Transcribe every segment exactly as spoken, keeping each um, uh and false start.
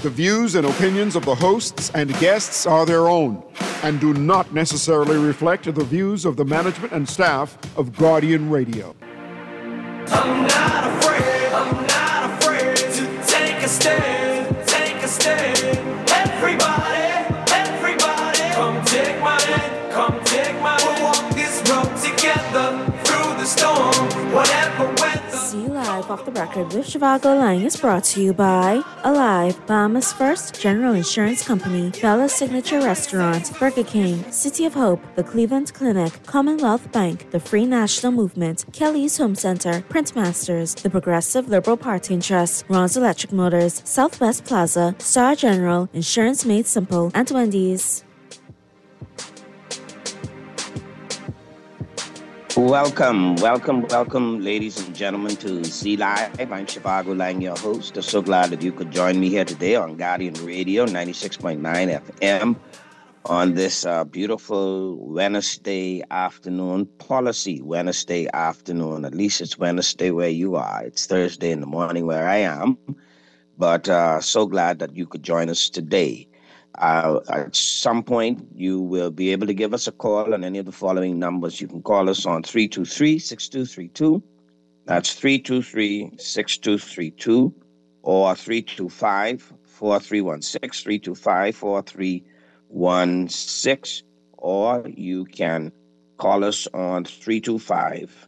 The views and opinions of the hosts and guests are their own and do not necessarily reflect the views of the management and staff of Guardian Radio. I'm not afraid, I'm not afraid to take a stand, take a stand. Everybody, everybody, come take my hand, come take my hand. We'll walk this road together through the storm, whatever weather. See Live Off the Record with Zhivago Lang is brought to you by Alive, Bahamas First General Insurance Company, Bella's Signature Restaurant, Burger King, City of Hope, the Cleveland Clinic, Commonwealth Bank, the Free National Movement, Kelly's Home Center, Printmasters, the Progressive Liberal Party and Trust, Ron's Electric Motors, Southwest Plaza, Star General, Insurance Made Simple, and Wendy's. Welcome, welcome, welcome, ladies and gentlemen, to Z Live. I'm Zhivago Lang, your host. I'm so glad that you could join me here today on Guardian Radio, ninety-six point nine F M, on this uh, beautiful Wednesday afternoon, policy Wednesday afternoon. At least it's Wednesday where you are. It's Thursday in the morning where I am. But uh, so glad that you could join us today. Uh, at some point, you will be able to give us a call on any of the following numbers. You can call us on three two three, six two three two. That's three two three, six two three two, or three two five, four three one six, three two five, four three one six, or you can call us on three two five,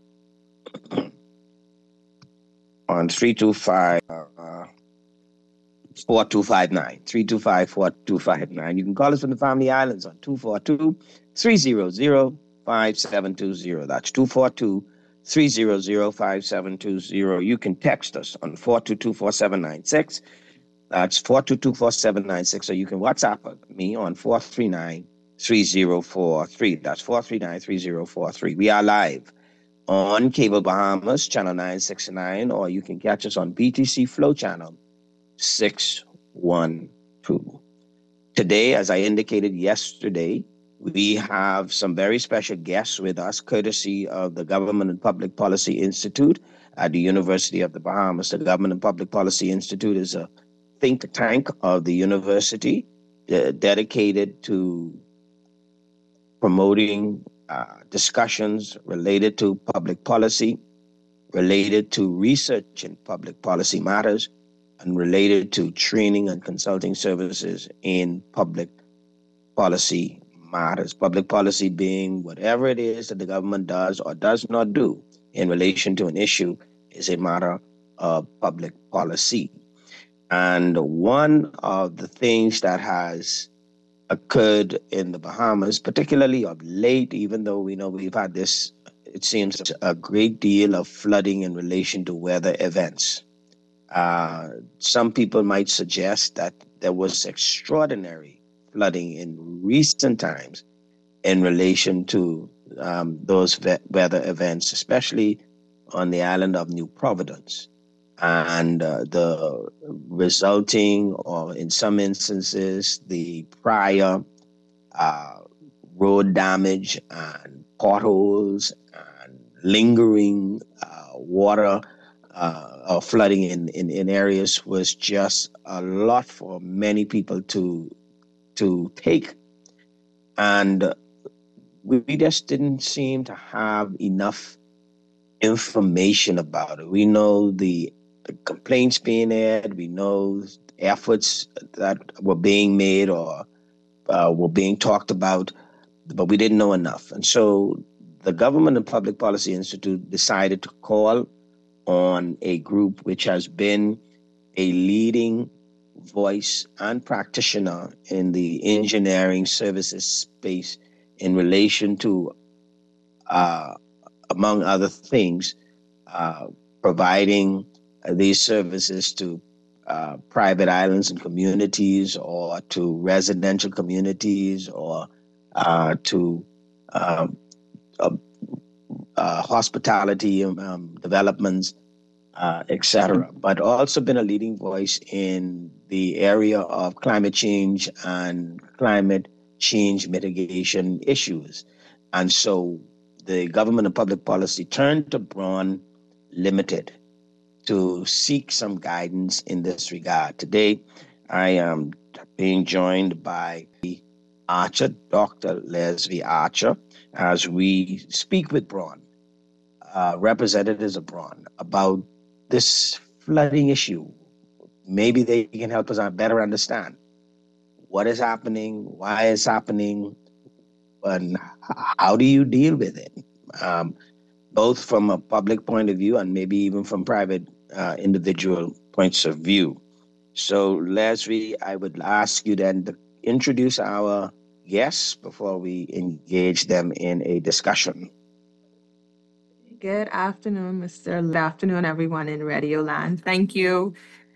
on three two five, uh, four two five nine, three two five, four two five nine. You can call us from the Family Islands on two four two, three zero zero, five seven two zero. That's two four two, three zero zero, five seven two zero. You can text us on four two two, four seven nine six. That's four two two, four seven nine six. Or you can WhatsApp me on four three nine, three zero four three. That's four three nine, three zero four three. We are live on Cable Bahamas, channel nine sixty-nine, or you can catch us on B T C Flow channel six one two. Today, as I indicated yesterday, we have some very special guests with us, courtesy of the Government and Public Policy Institute at the University of the Bahamas. The Government and Public Policy Institute is a think tank of the university uh, dedicated to promoting uh, discussions related to public policy, related to research in public policy matters, and related to training and consulting services in public policy matters. Public policy being whatever it is that the government does or does not do in relation to an issue is a matter of public policy. And one of the things that has occurred in the Bahamas, particularly of late, even though we know we've had this, it seems, a great deal of flooding in relation to weather events. Uh, some people might suggest that there was extraordinary flooding in recent times in relation to um, those ve- weather events, especially on the island of New Providence. And uh, the resulting, or in some instances, the prior uh, road damage and potholes and lingering uh, water uh, or flooding in, in, in areas was just a lot for many people to to take. And we just didn't seem to have enough information about it. We know the complaints being aired, we know efforts that were being made or uh, were being talked about, but we didn't know enough. And so the Government and Public Policy Institute decided to call on a group which has been a leading voice and practitioner in the engineering services space in relation to, uh, among other things, uh, providing these services to uh, private islands and communities, or to residential communities, or uh, to um, uh, uh, hospitality um, developments, uh, et cetera. But also been a leading voice in the area of climate change and climate change mitigation issues. And so the Government of Public Policy turned to Braun Limited to seek some guidance in this regard. Today, I am being joined by Archer, Doctor Leslie Archer, as we speak with Braun, uh, representatives of Braun, about this flooding issue. Maybe they can help us better understand what is happening, why it's happening, and how do you deal with it, um, both from a public point of view and maybe even from private uh, individual points of view. So, Leslie, I would ask you then to introduce our guests before we engage them in a discussion. Good afternoon, Mister Good afternoon, everyone in Radio Land. Thank you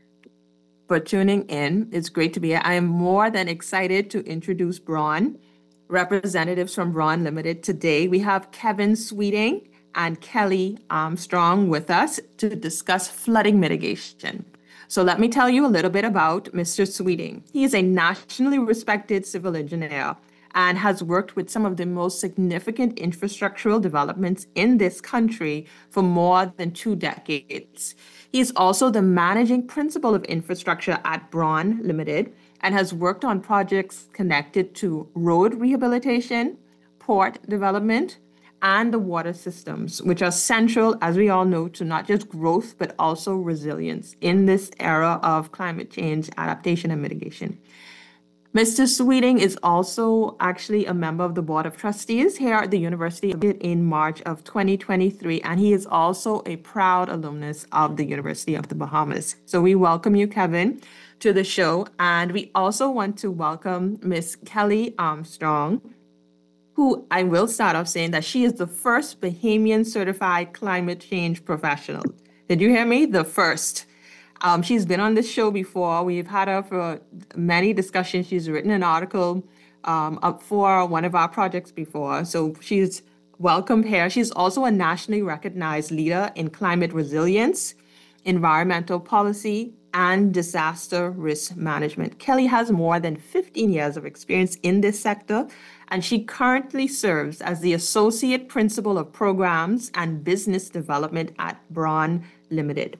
for tuning in. It's great to be here. I am more than excited to introduce Braun, representatives from Braun Limited. Today, we have Kevin Sweeting and Kelly Armstrong with us to discuss flooding mitigation. So let me tell you a little bit about Mister Sweeting. He is a nationally respected civil engineer and has worked with some of the most significant infrastructural developments in this country for more than two decades. He is also the managing principal of infrastructure at Braun Limited and has worked on projects connected to road rehabilitation, port development, and the water systems, which are central, as we all know, to not just growth, but also resilience in this era of climate change adaptation and mitigation. Mister Sweeting is also actually a member of the Board of Trustees here at the University of in March of twenty twenty-three, and he is also a proud alumnus of the University of the Bahamas. So we welcome you, Kevin, to the show, and we also want to welcome Miss Kelly Armstrong, who I will start off saying that she is the first Bahamian certified climate change professional. Did you hear me? The first. Um, she's been on this show before. We've had her for many discussions. She's written an article um, up for one of our projects before. So she's welcomed here. She's also a nationally recognized leader in climate resilience, environmental policy, and disaster risk management. Kelly has more than fifteen years of experience in this sector, and she currently serves as the Associate Principal of Programs and Business Development at Braun Limited.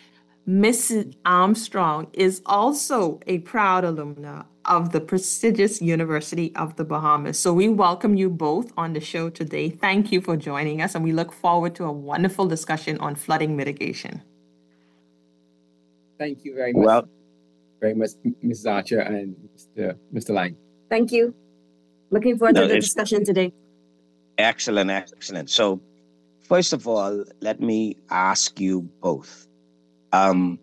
Missus Armstrong is also a proud alumna of the prestigious University of the Bahamas. So we welcome you both on the show today. Thank you for joining us, and we look forward to a wonderful discussion on flooding mitigation. Thank you very much, well, very much, Missus Archer and Mister Mister Lang. Thank you. Looking forward no, to the discussion today. Excellent, excellent. So, first of all, let me ask you both. Um,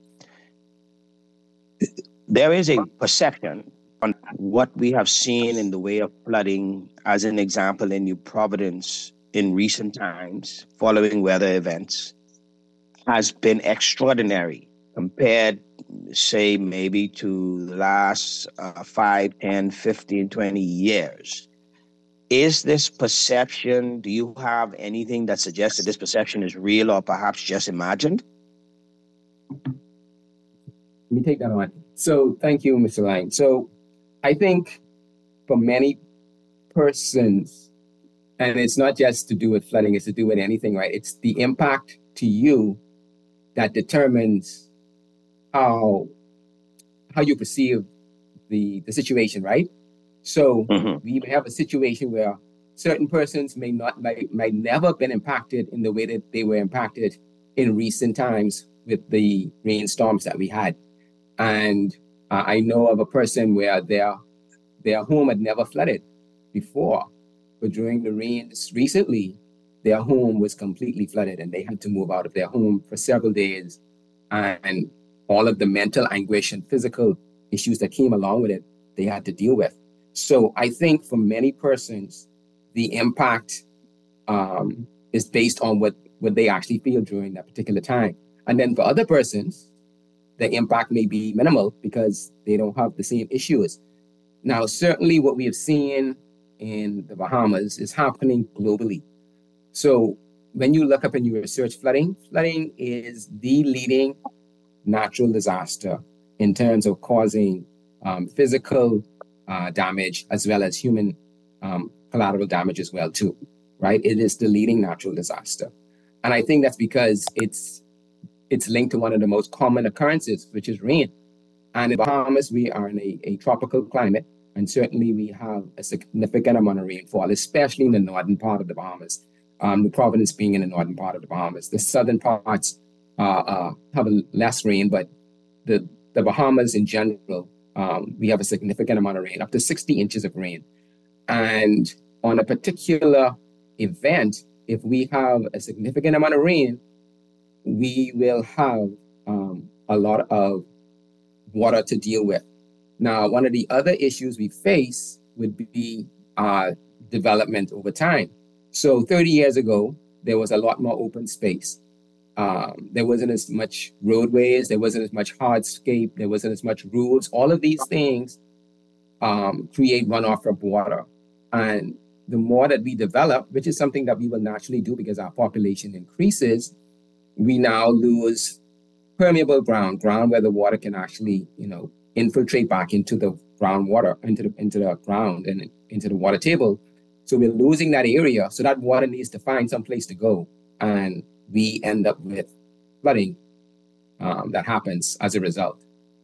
there is a perception on what we have seen in the way of flooding, as an example, in New Providence in recent times, following weather events, has been extraordinary compared, say, maybe to the last uh, five, ten, fifteen, twenty years. Is this perception, do you have anything that suggests that this perception is real or perhaps just imagined? Let me take that on. So thank you, Mister Lang. So I think for many persons, and it's not just to do with flooding, it's to do with anything, right? It's the impact to you that determines how how you perceive the, the situation, right? So mm-hmm. we may have a situation where certain persons may not might, might never have been impacted in the way that they were impacted in recent times with the rainstorms that we had. And uh, I know of a person where their their home had never flooded before, but during the rains recently, their home was completely flooded and they had to move out of their home for several days. And all of the mental anguish and physical issues that came along with it, they had to deal with. So I think for many persons, the impact um, is based on what, what they actually feel during that particular time. And then for other persons, the impact may be minimal because they don't have the same issues. Now, certainly what we have seen in the Bahamas is happening globally. So when you look up and you research flooding, flooding is the leading natural disaster in terms of causing um, physical uh, damage as well as human um, collateral damage as well too, right? It is the leading natural disaster. And I think that's because it's it's linked to one of the most common occurrences, which is rain. And in Bahamas, we are in a, a tropical climate, and certainly we have a significant amount of rainfall, especially in the northern part of the Bahamas. Um, New Providence being in the northern part of the Bahamas. The southern parts uh, uh, have a less rain, but the, the Bahamas in general, um, we have a significant amount of rain, up to sixty inches of rain. And on a particular event, if we have a significant amount of rain, we will have um, a lot of water to deal with. Now, one of the other issues we face would be uh, development over time. So thirty years ago, there was a lot more open space. Um, there wasn't as much roadways, there wasn't as much hardscape, there wasn't as much rules. All of these things um, create runoff from water. And the more that we develop, which is something that we will naturally do because our population increases, we now lose permeable ground, ground where the water can actually, you know, infiltrate back into the groundwater, into the into the ground and into the water table. So we're losing that area. So that water needs to find some place to go, and we end up with flooding um, that happens as a result.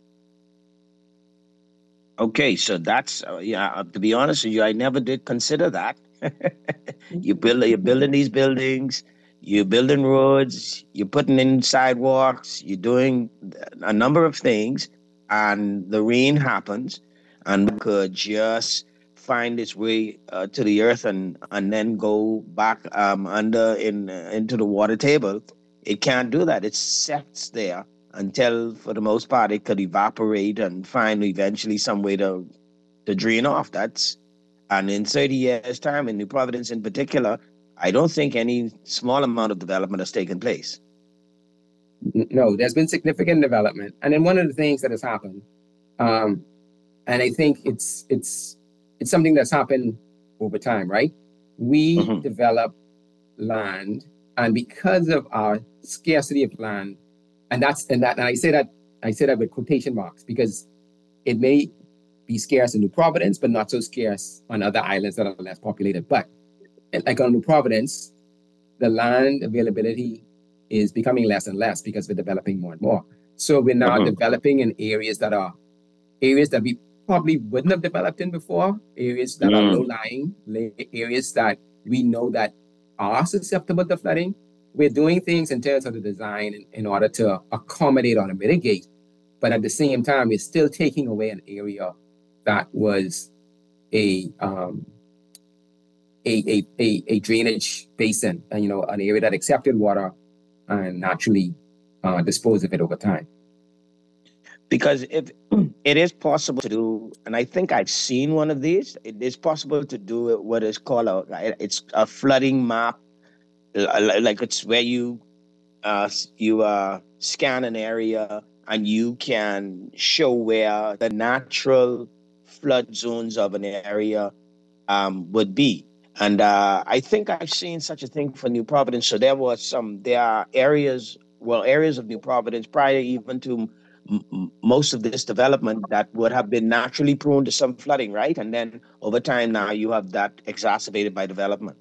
Okay, so that's uh, yeah. uh, To be honest with you, I never did consider that. you build, you're building these buildings, you're building roads, you're putting in sidewalks, you're doing a number of things, and the rain happens, and we could just find its way uh, to the earth and and then go back um, under in uh, into the water table. It can't do that. It sets there until, for the most part, it could evaporate and find eventually some way to to drain off. That's and in thirty years' time, in New Providence in particular, I don't think any small amount of development has taken place. No, there's been significant development, and then one of the things that has happened, um, and I think it's it's it's something that's happened over time, right? We Mhm. develop land, and because of our scarcity of land, and that's and that and I say that I say that with quotation marks because it may be scarce in New Providence, but not so scarce on other islands that are less populated. But like on New Providence, the land availability is becoming less and less because we're developing more and more. So we're now Mhm. developing in areas that are areas that we probably wouldn't have developed in before, areas that are Mm. low-lying, la- areas that we know that are susceptible to flooding. We're doing things in terms of the design in, in order to accommodate or to mitigate, but at the same time, we're still taking away an area that was a um, a, a, a, a drainage basin, and you know, an area that accepted water and naturally uh, dispose of it over time. Because if it is possible to do, and I think I've seen one of these, it is possible to do it, what is called a, it's a flooding map, li- like it's where you uh, s- you uh, scan an area and you can show where the natural flood zones of an area um, would be. And uh, I think I've seen such a thing for New Providence. So there was some, there are areas, well, areas of New Providence prior even to m- m- most of this development that would have been naturally prone to some flooding, right? And then over time now you have that exacerbated by development.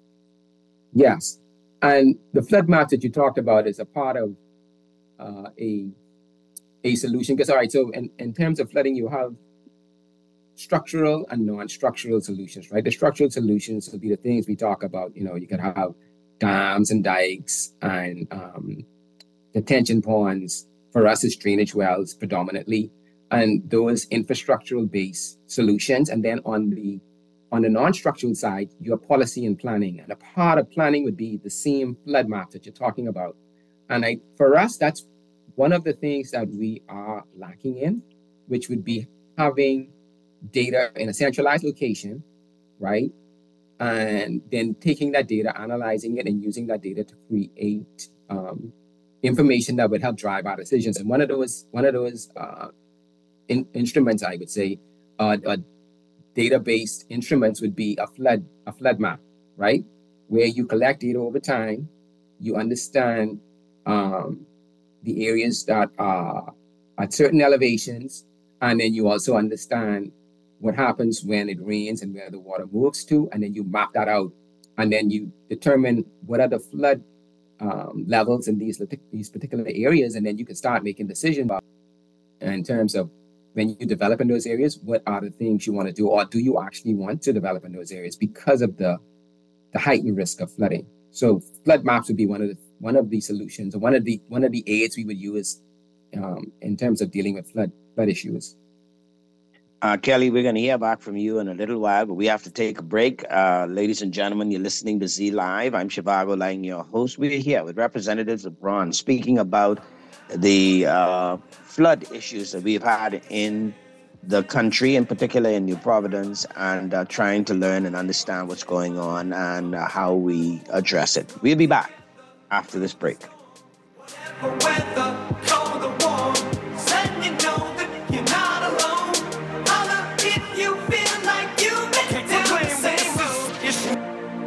Yes, and the flood map that you talked about is a part of uh, a a solution. Because all right, so in, in terms of flooding, you have structural and non-structural solutions, right? The structural solutions would be the things we talk about. You know, you could have dams and dikes and um, detention ponds. For us, it's drainage wells predominantly, and those infrastructural based solutions. And then on the on the non-structural side, you have policy and planning, and a part of planning would be the same flood map that you're talking about. And I, for us, that's one of the things that we are lacking in, which would be having data in a centralized location, right? And then taking that data, analyzing it, and using that data to create um, information that would help drive our decisions. And one of those, one of those uh, in, instruments, I would say, uh, uh, data-based instruments would be a flood, a flood map, right? Where you collect data over time, you understand um, the areas that are at certain elevations, and then you also understand what happens when it rains and where the water moves to, and then you map that out, and then you determine what are the flood um, levels in these these particular areas, and then you can start making decisions about in terms of when you develop in those areas, what are the things you want to do, or do you actually want to develop in those areas because of the the heightened risk of flooding? So flood maps would be one of the one of the solutions, or one of the one of the aids we would use um, in terms of dealing with flood flood issues. Uh, Kelly, we're going to hear back from you in a little while, but we have to take a break. Uh, ladies and gentlemen, you're listening to Z Live. I'm Shivago Lang, your host. We're here with representatives of Bron speaking about the uh, flood issues that we've had in the country, in particular in New Providence, and uh, trying to learn and understand what's going on and uh, how we address it. We'll be back after this break. Weather, cold or warm, letting you know that you're not alone. Holla if you feel like you make the same move.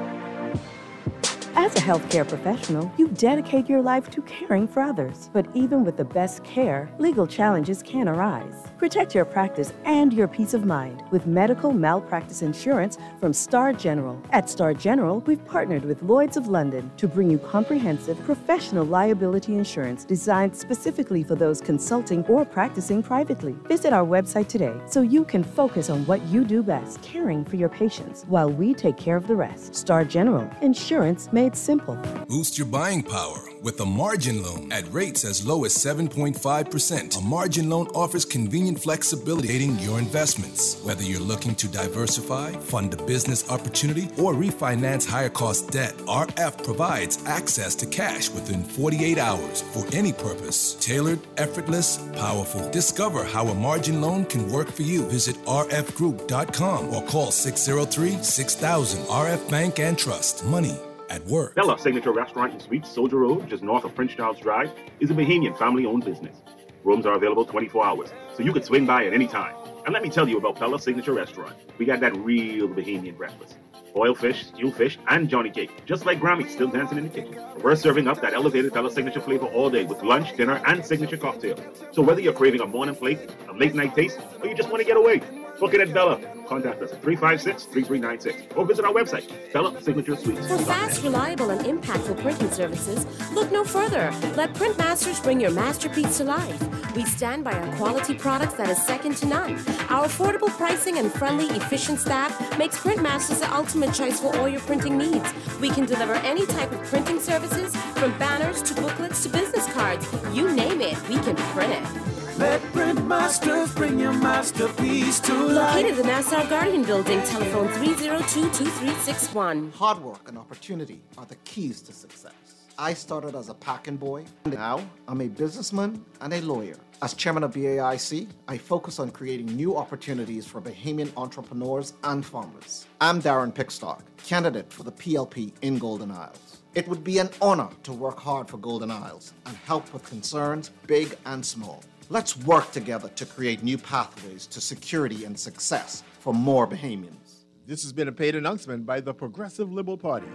As a healthcare professional, you dedicate your life to caring for others. But even with the best care, legal challenges can arise. Protect your practice and your peace of mind with medical malpractice insurance from Star General. At Star General, we've partnered with Lloyd's of London to bring you comprehensive professional liability insurance designed specifically for those consulting or practicing privately. Visit our website today so you can focus on what you do best, caring for your patients while we take care of the rest. Star General, insurance made simple. Boost your buying power with a margin loan at rates as low as seven point five percent. A margin loan offers convenient flexibility in your investments. Whether you're looking to diversify, fund a business opportunity, or refinance higher cost debt, R F provides access to cash within forty-eight hours for any purpose. Tailored, effortless, powerful. Discover how a margin loan can work for you. Visit r f group dot com or call six oh three, six thousand. R F Bank and Trust. Money at work. Bella Signature Restaurant and Suites, Soldier Road, just north of Prince Charles Drive, is a Bahamian family-owned business. Rooms are available twenty-four hours, so you can swing by at any time. And let me tell you about Bella Signature Restaurant. We got that real Bahamian breakfast. Boiled fish, stewed fish, and Johnny cake. Just like Grammy, still dancing in the kitchen. We're serving up that elevated Bella Signature flavor all day with lunch, dinner, and signature cocktails. So whether you're craving a morning plate, a late night taste, or you just want to get away, book it at Bella. Contact us at three five six, three three nine six or visit our website, Bella Signature Suites. For fast, reliable, and impactful printing services, look no further. Let Print Masters bring your masterpiece to life. We stand by our quality products that is second to none. Our affordable pricing and friendly, efficient staff makes Print Masters the ultimate choice for all your printing needs. We can deliver any type of printing services, from banners to booklets to business cards. You name it, we can print it. Let Print Masters bring your masterpiece to life. Located in the Nassau Guardian Building, telephone three oh two, two three six one. Hard work and opportunity are the keys to success. I started as a packing boy. Now, I'm a businessman and a lawyer. As chairman of B A I C, I focus on creating new opportunities for Bahamian entrepreneurs and farmers. I'm Darren Pickstock, candidate for the P L P in Golden Isles. It would be an honor to work hard for Golden Isles and help with concerns big and small. Let's work together to create new pathways to security and success for more Bahamians. This has been a paid announcement by the Progressive Liberal Party.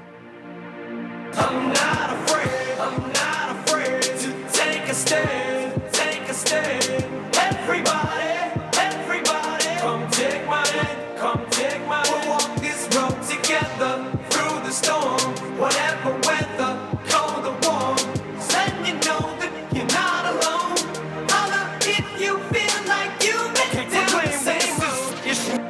I'm not afraid, I'm not afraid to take a stand, take a stand. Everybody, everybody, come take my hand, come take my hand. We'll walk this road together through the storm, whatever weather, cold or warm. Letting you know that you're not alone. Holla if you feel like you make the same move.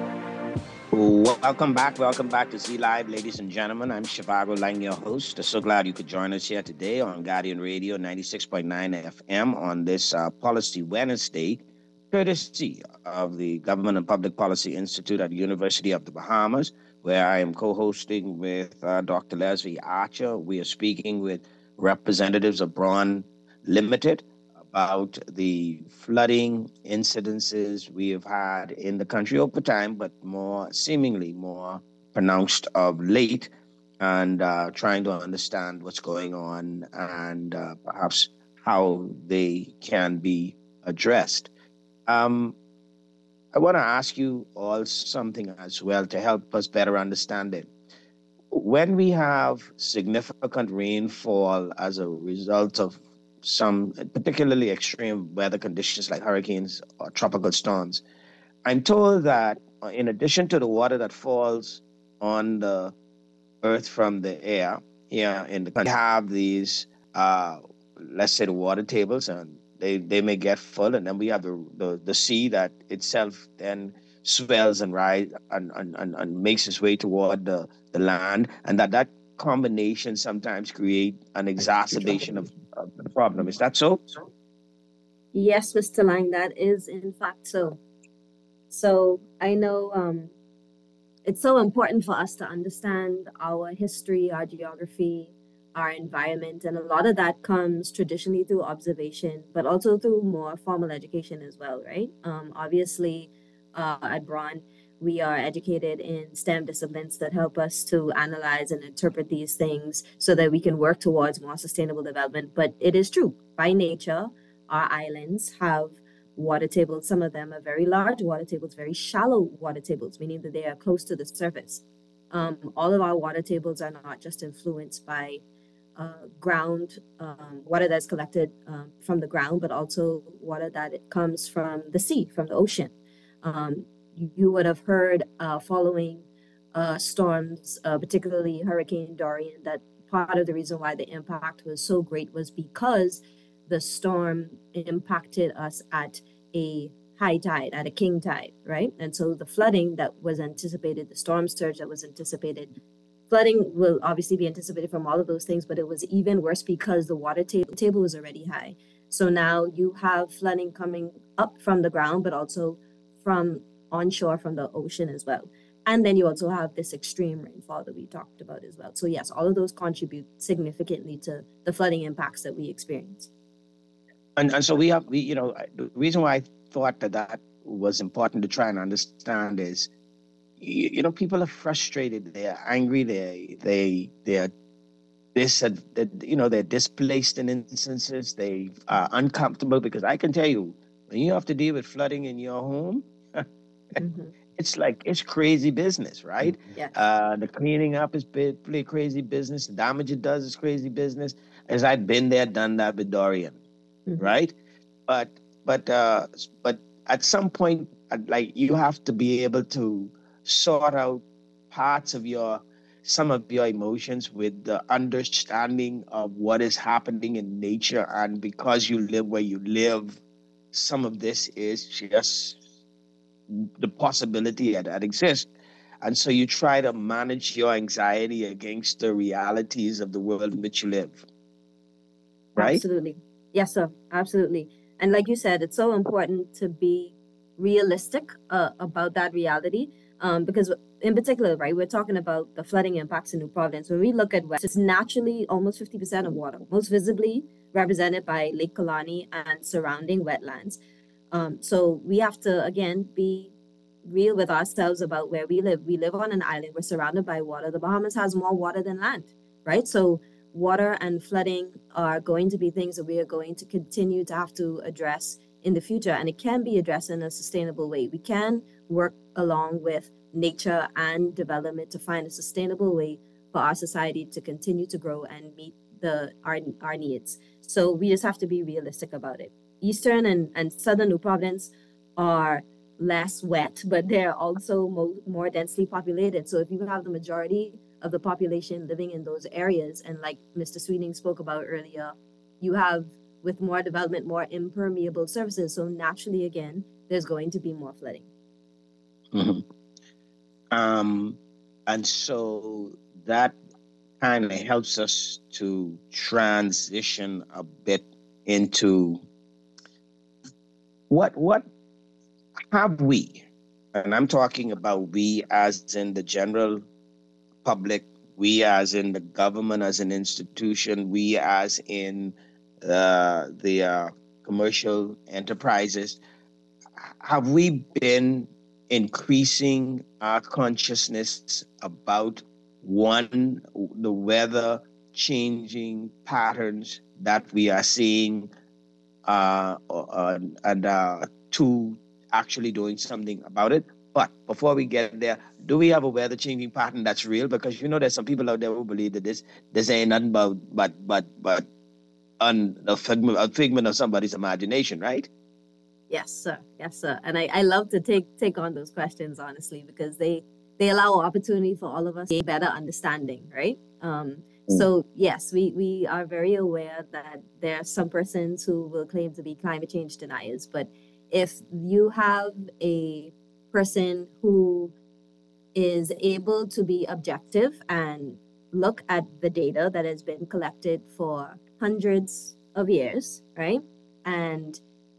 Welcome back. Welcome back to Z Live, ladies and gentlemen. I'm Shivago Lang, your host. So glad you could join us here today on Guardian Radio ninety-six point nine F M on this uh, Policy Wednesday, courtesy of the Government and Public Policy Institute at the University of the Bahamas, where I am co-hosting with uh, Doctor Leslie Archer. We are speaking with representatives of Bron Limited about the flooding incidences we have had in the country over time, but more seemingly more pronounced of late, and uh, trying to understand what's going on and uh, perhaps how they can be addressed. Um, I want to ask you all something as well to help us better understand it. When we have significant rainfall as a result of some particularly extreme weather conditions like hurricanes or tropical storms, I'm told that in addition to the water that falls on the earth from the air here in the country, we have these, uh, let's say the water tables, and they, they may get full, and then we have the, the, the sea that itself then swells and rise and, and, and, and makes its way toward the, the land, and that that combination sometimes create an exacerbation of, of the problem. Is that so? Yes, Mister Lang, that is in fact so. So I know um, it's so important for us to understand our history, our geography, our environment, and a lot of that comes traditionally through observation, but also through more formal education as well, right? Um, obviously, uh, at Braun, we are educated in STEM disciplines that help us to analyze and interpret these things so that we can work towards more sustainable development. But it is true, by nature, our islands have water tables. Some of them are very large water tables, very shallow water tables, meaning that they are close to the surface. Um, all of our water tables are not just influenced by uh, ground um, water that's collected um, from the ground, but also water that it comes from the sea, from the ocean. Um, you, you would have heard uh, following uh, storms, uh, particularly Hurricane Dorian, that part of the reason why the impact was so great was because the storm impacted us at a high tide, at a king tide, right? And so the flooding that was anticipated, the storm surge that was anticipated, flooding will obviously be anticipated from all of those things, but it was even worse because the water table, table was already high. So now you have flooding coming up from the ground, but also from onshore, from the ocean as well. And then you also have this extreme rainfall that we talked about as well. So yes, all of those contribute significantly to the flooding impacts that we experience. And, and so we have, we, you know, the reason why I thought that that was important to try and understand is, you, you know, people are frustrated, they're angry, they, they, they're this, uh, they, you know, they're displaced in instances, they are uncomfortable, because I can tell you, when you have to deal with flooding in your home, mm-hmm. it's like, it's crazy business, right? Yeah. Uh, the cleaning up is pretty crazy business. The damage it does is crazy business. As I've been there, done that with Dorian. Mm-hmm. Right, but but uh, but at some point, like, you have to be able to sort out parts of your some of your emotions with the understanding of what is happening in nature, and because you live where you live, some of this is just the possibility that, that exists, and so you try to manage your anxiety against the realities of the world in which you live. Right? Absolutely. Yes, sir. Absolutely. And like you said, it's so important to be realistic uh, about that reality, um, because in particular, right, we're talking about the flooding impacts in New Providence. When we look at West, it's naturally almost fifty percent of water, most visibly represented by Lake Kalani and surrounding wetlands. Um, so we have to, again, be real with ourselves about where we live. We live on an island. We're surrounded by water. The Bahamas has more water than land, right? So water and flooding are going to be things that we are going to continue to have to address in the future. And it can be addressed in a sustainable way. We can work along with nature and development to find a sustainable way for our society to continue to grow and meet the our, our needs. So we just have to be realistic about it. Eastern and, and southern New Providence are less wet, but they're also mo- more densely populated. So if you have the majority of the population living in those areas, and like Mister Sweeting spoke about earlier, you have, with more development, more impermeable surfaces. So naturally, again, there's going to be more flooding. Mm-hmm. Um, and so that kind of helps us to transition a bit into what what have we, and I'm talking about we as in the general public, we as in the government as an institution, we as in uh, the uh, commercial enterprises, have we been increasing our consciousness about, one, the weather changing patterns that we are seeing, uh, uh, and uh, two, actually doing something about it? But before we get there, do we have a weather changing pattern that's real? Because, you know, there's some people out there who believe that this this ain't nothing but but but but un, a figment a figment of somebody's imagination, right? Yes, sir. Yes, sir. And I, I love to take take on those questions, honestly, because they they allow opportunity for all of us to get better understanding, right? Um, So yes, we, we are very aware that there are some persons who will claim to be climate change deniers. But if you have a person who is able to be objective and look at the data that has been collected for hundreds of years, right? And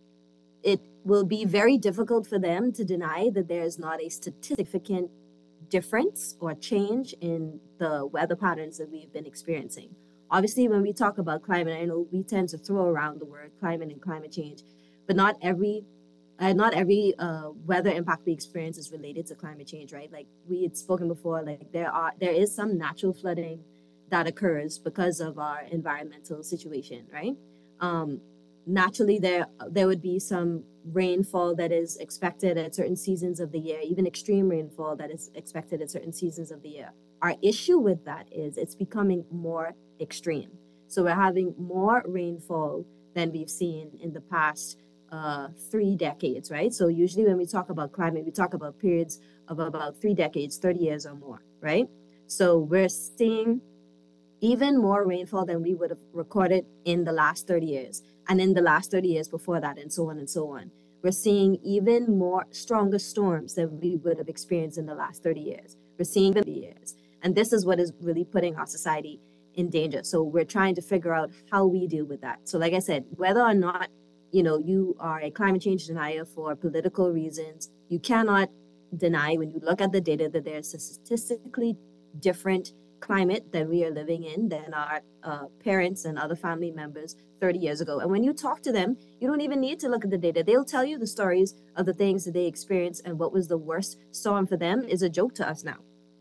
it will be very difficult for them to deny that there is not a significant difference or change in the weather patterns that we've been experiencing. Obviously, when we talk about climate, I know we tend to throw around the word climate and climate change, but not every uh, not every uh, weather impact we experience is related to climate change, right? Like we had spoken before, like there are there is some natural flooding that occurs because of our environmental situation, right? Um, naturally, there there would be some rainfall that is expected at certain seasons of the year, even extreme rainfall that is expected at certain seasons of the year. Our issue with that is it's becoming more extreme. So we're having more rainfall than we've seen in the past uh, three decades, right? So usually when we talk about climate, we talk about periods of about three decades, thirty years or more, right? So we're seeing even more rainfall than we would have recorded in the last thirty years. And in the last thirty years before that, and so on and so on. We're seeing even more stronger storms than we would have experienced in the last thirty years. We're seeing thirty years. And this is what is really putting our society in danger. So we're trying to figure out how we deal with that. So like I said, whether or not, you know, you are a climate change denier for political reasons, you cannot deny when you look at the data that there's a statistically different climate that we are living in than our uh, parents and other family members thirty years ago. And when you talk to them, you don't even need to look at the data. They'll tell you the stories of the things that they experienced, and what was the worst storm for them is a joke to us now.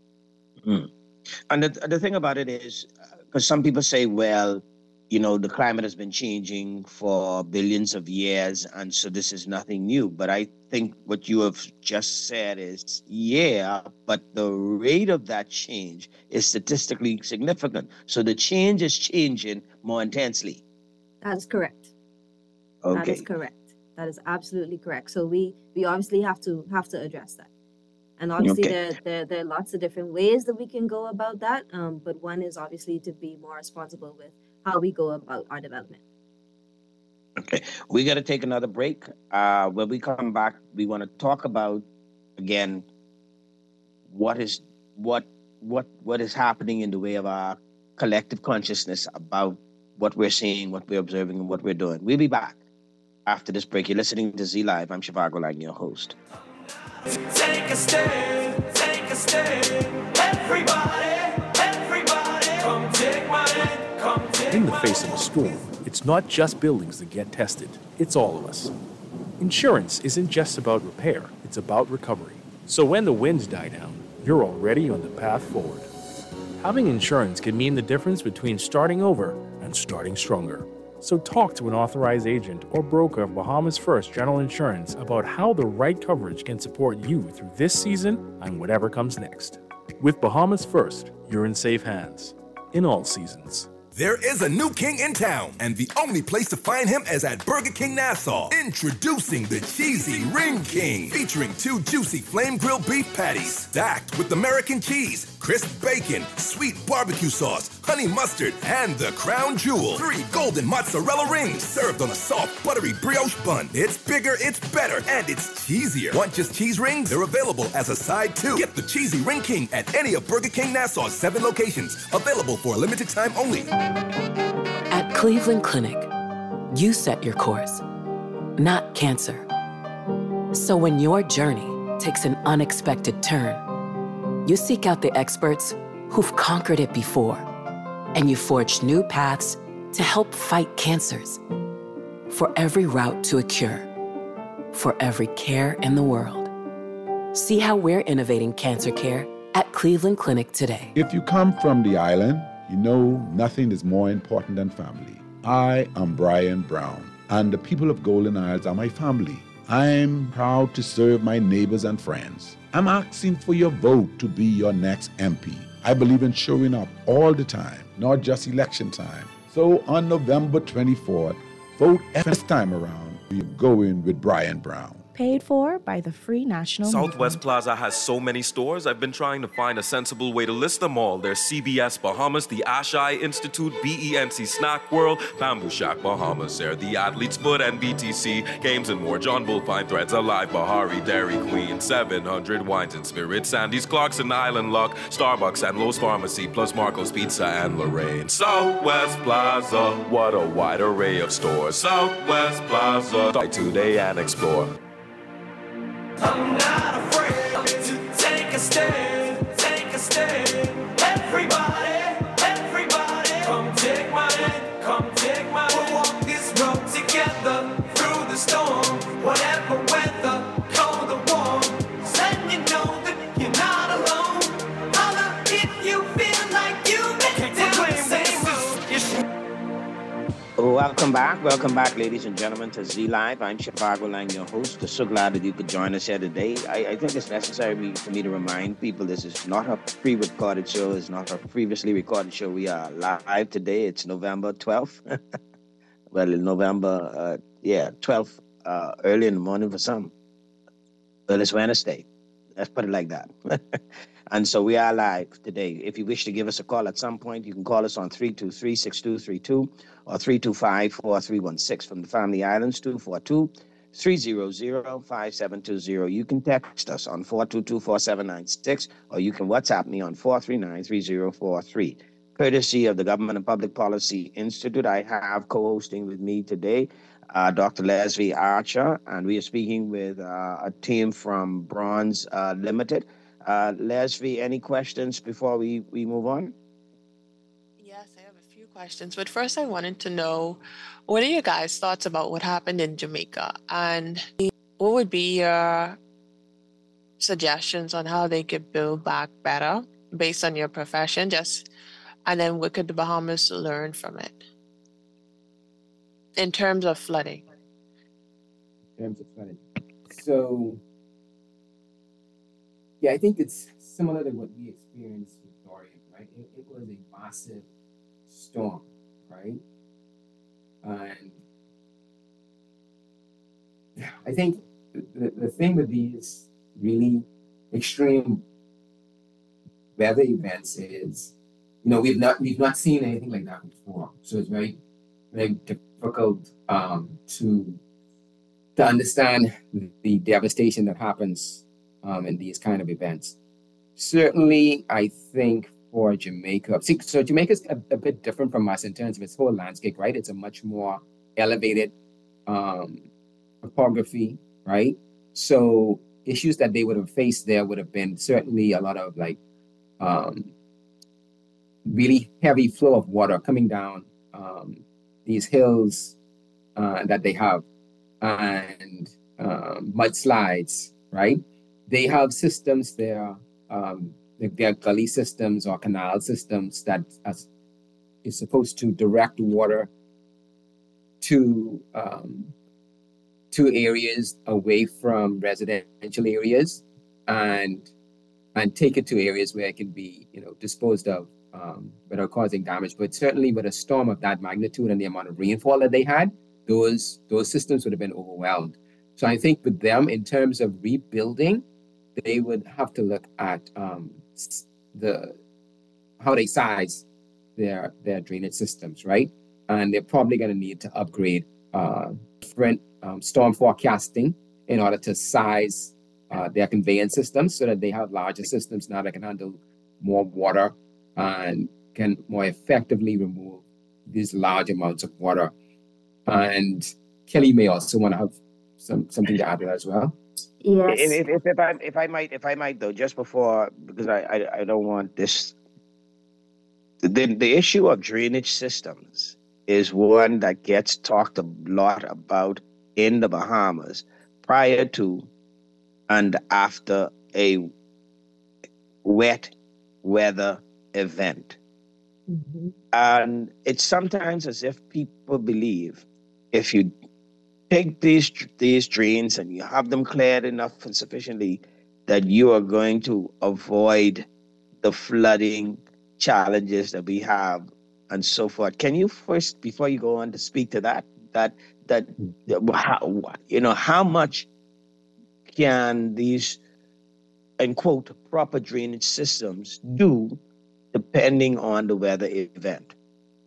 Mm. And the, the thing about it is, because some people say, well, you know, the climate has been changing for billions of years, and so this is nothing new. But I think what you have just said is, yeah, but the rate of that change is statistically significant. So the change is changing more intensely. That is correct. Okay. That is correct. That is absolutely correct. So we we obviously have to have to address that. And obviously, okay. there, there, there are lots of different ways that we can go about that. Um, but one is obviously to be more responsible with how we go about our development. Okay, we got to take another break. Uh, when we come back, we want to talk about, again, what is what what what is happening in the way of our collective consciousness about what we're seeing, what we're observing, and what we're doing. We'll be back after this break. You're listening to Z Live. I'm Shivago Lang, your host. Take a stand, take a stand. Everybody, everybody, come take my hand, come take In the face of a storm, it's not just buildings that get tested, it's all of us. Insurance isn't just about repair, it's about recovery. So when the winds die down, you're already on the path forward. Having insurance can mean the difference between starting over and starting stronger. So talk to an authorized agent or broker of Bahamas First General Insurance about how the right coverage can support you through this season and whatever comes next. With Bahamas First, you're in safe hands in all seasons. There is a new king in town, and the only place to find him is at Burger King Nassau. Introducing the Cheesy Ring King, featuring two juicy flame grilled beef patties, stacked with American cheese, crisp bacon, sweet barbecue sauce, honey mustard, and the crown jewel. Three golden mozzarella rings, served on a soft, buttery brioche bun. It's bigger, it's better, and it's cheesier. Want just cheese rings? They're available as a side too. Get the Cheesy Ring King at any of Burger King Nassau's seven locations. Available for a limited time only. At Cleveland Clinic, you set your course, not cancer. So when your journey takes an unexpected turn, you seek out the experts who've conquered it before, and you forge new paths to help fight cancers. For every route to a cure, for every care in the world. See how we're innovating cancer care at Cleveland Clinic today. If you come from the island, you know nothing is more important than family. I am Brian Brown, and the people of Golden Isles are my family. I'm proud to serve my neighbors and friends. I'm asking for your vote to be your next M P. I believe in showing up all the time, not just election time. So on November twenty-fourth, vote this time around. We're going with Brian Brown. Paid for by the Free National Southwest Movement. Plaza has so many stores, I've been trying to find a sensible way to list them all. There's C B S Bahamas, the Ashai Institute, B E N C Snack World, Bamboo Shack Bahamas, Air, the Athlete's Foot, and B T C, Games and More, John Bull Fine Threads, Alive, Bahari, Dairy Queen, seven hundred Wines and Spirits, Sandy's, Clarkson, Island Lock, Starbucks, and Lowe's Pharmacy, plus Marco's Pizza and Lorraine. Southwest Plaza, what a wide array of stores. Southwest Plaza, buy today and explore. I'm not afraid to take a stand, take a stand. Everybody, everybody, come take my hand, come take my hand. We'll walk this road together through the storm, whatever weather, cold or warm. Letting you know that you're not alone. Holla if you feel like you've been down the same road. Welcome back. Welcome back, ladies and gentlemen, to Z Live. I'm Shivago Lang, your host. I'm so glad that you could join us here today. I, I think it's necessary for me to remind people this is not a pre-recorded show. It's not a previously recorded show. We are live today. It's November twelfth. Well, November, uh, yeah, twelfth, uh, early in the morning for some. Well, it's Wednesday. Let's put it like that. And so we are live today. If you wish to give us a call at some point, you can call us on three two three, six two three two or three two five, four three one six from the Family Islands, two four two, three zero zero, five seven two zero. You can text us on four two two, four seven nine six, or you can WhatsApp me on four three nine, three zero four three. Courtesy of the Government and Public Policy Institute, I have co-hosting with me today uh, Doctor Leslie Archer, and we are speaking with uh, a team from Bronze uh, Limited. Uh, Leslie, any questions before we, we move on? Yes, I have a few questions, but first I wanted to know, what are your guys' thoughts about what happened in Jamaica, and what would be your suggestions on how they could build back better based on your profession, just, and then what could the Bahamas learn from it in terms of flooding? In terms of flooding. So, yeah, I think it's similar to what we experienced with Dorian, right? It, it was a massive storm, right? And I think the, the thing with these really extreme weather events is, you know, we've not we've not seen anything like that before. So it's very, very difficult um, to to understand the devastation that happens Um, in these kind of events. Certainly, I think for Jamaica, see, so Jamaica's a, a bit different from us in terms of its whole landscape, right? It's a much more elevated um, topography, right? So issues that they would have faced there would have been certainly a lot of like um, really heavy flow of water coming down um, these hills uh, that they have, and um, mudslides, right? They have systems there, um, their gully systems or canal systems that as, is supposed to direct water to um, to areas away from residential areas, and and take it to areas where it can be, you know, disposed of um, without causing damage. But certainly, with a storm of that magnitude and the amount of rainfall that they had, those those systems would have been overwhelmed. So I think with them, in terms of rebuilding, they would have to look at um, the how they size their their drainage systems, right? And they're probably going to need to upgrade uh, different um, storm forecasting in order to size uh, their conveyance systems so that they have larger systems now that can handle more water and can more effectively remove these large amounts of water. And Kelly may also want to have some something to add to that as well. Yes. If, if, if, if I if I might if I might though, just before, because I, I, I don't want this. The the issue of drainage systems is one that gets talked a lot about in the Bahamas prior to and after a wet weather event. Mm-hmm. And it's sometimes as if people believe if you take these these drains and you have them cleared enough and sufficiently, that you are going to avoid the flooding challenges that we have and so forth. Can you first, before you go on to speak to that, that that how, you know how much can these, and quote, proper drainage systems do depending on the weather event?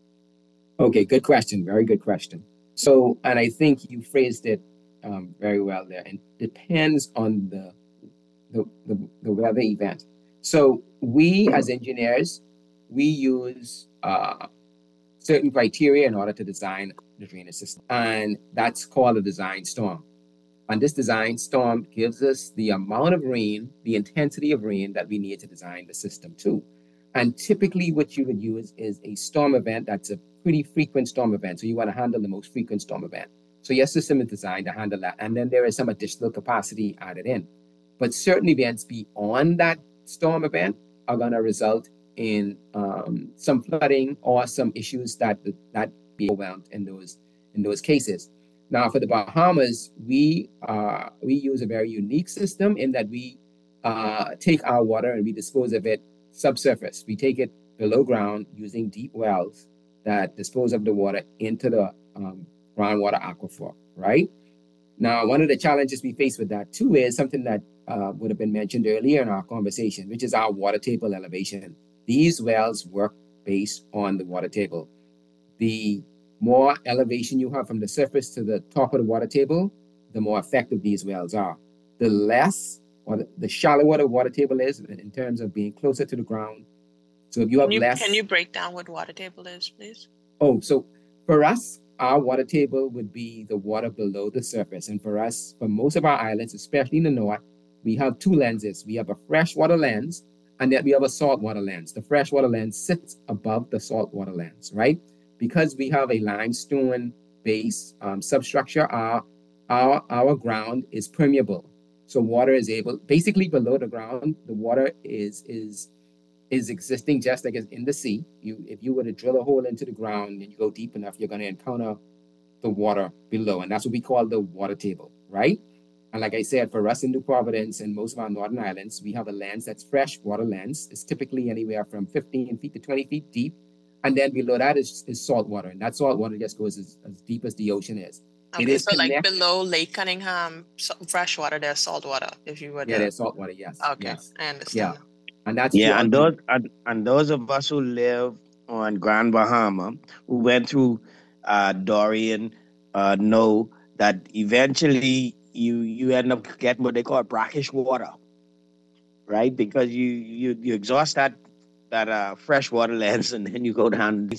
Okay, good question. Very good question. So, and I think you phrased it um, very well there. And depends on the, the the the weather event. So we as engineers, we use uh, certain criteria in order to design the drainage system, and that's called a design storm. And this design storm gives us the amount of rain, the intensity of rain that we need to design the system to. And typically what you would use is a storm event that's a pretty frequent storm event. So you want to handle the most frequent storm event. So your system is designed to handle that. And then there is some additional capacity added in. But certain events beyond that storm event are going to result in um, some flooding or some issues that that be overwhelmed in those in those cases. Now, for the Bahamas, we uh, we use a very unique system in that we uh, take our water and we dispose of it subsurface. We take it below ground using deep wells that dispose of the water into the um, groundwater aquifer, right? Now, one of the challenges we face with that too is something that uh, would have been mentioned earlier in our conversation, which is our water table elevation. These wells work based on the water table. The more elevation you have from the surface to the top of the water table, the more effective these wells are. The less or the, the shallower the water table is in terms of being closer to the ground. So if you have Can you, less... can you break down what water table is, please? Oh, so for us, our water table would be the water below the surface. And for us, for most of our islands, especially in the north, we have two lenses. We have a freshwater lens, and then we have a saltwater lens. The freshwater lens sits above the saltwater lens, right? Because we have a limestone-based um, substructure, our, our, our ground is permeable. So water is able, basically below the ground, the water is is is existing just like it's in the sea. You, if you were to drill a hole into the ground and you go deep enough, you're going to encounter the water below. And that's what we call the water table, right? And like I said, for us in New Providence and most of our northern islands, we have a lens that's fresh water lens. It's typically anywhere from fifteen feet to twenty feet deep. And then below that is, is salt water. And that salt water just goes as, as deep as the ocean is. Okay, it is so connect- like below Lake Cunningham, so fresh water, there's salt water, if you would. Yeah, there's salt water, yes. Okay, yes. I understand. Yeah. And that's yeah, true. and those and, and those of us who live on Grand Bahama, who went through uh, Dorian, uh, know that eventually you you end up getting what they call brackish water, right? Because you you you exhaust that that uh, freshwater lens, and then you go down.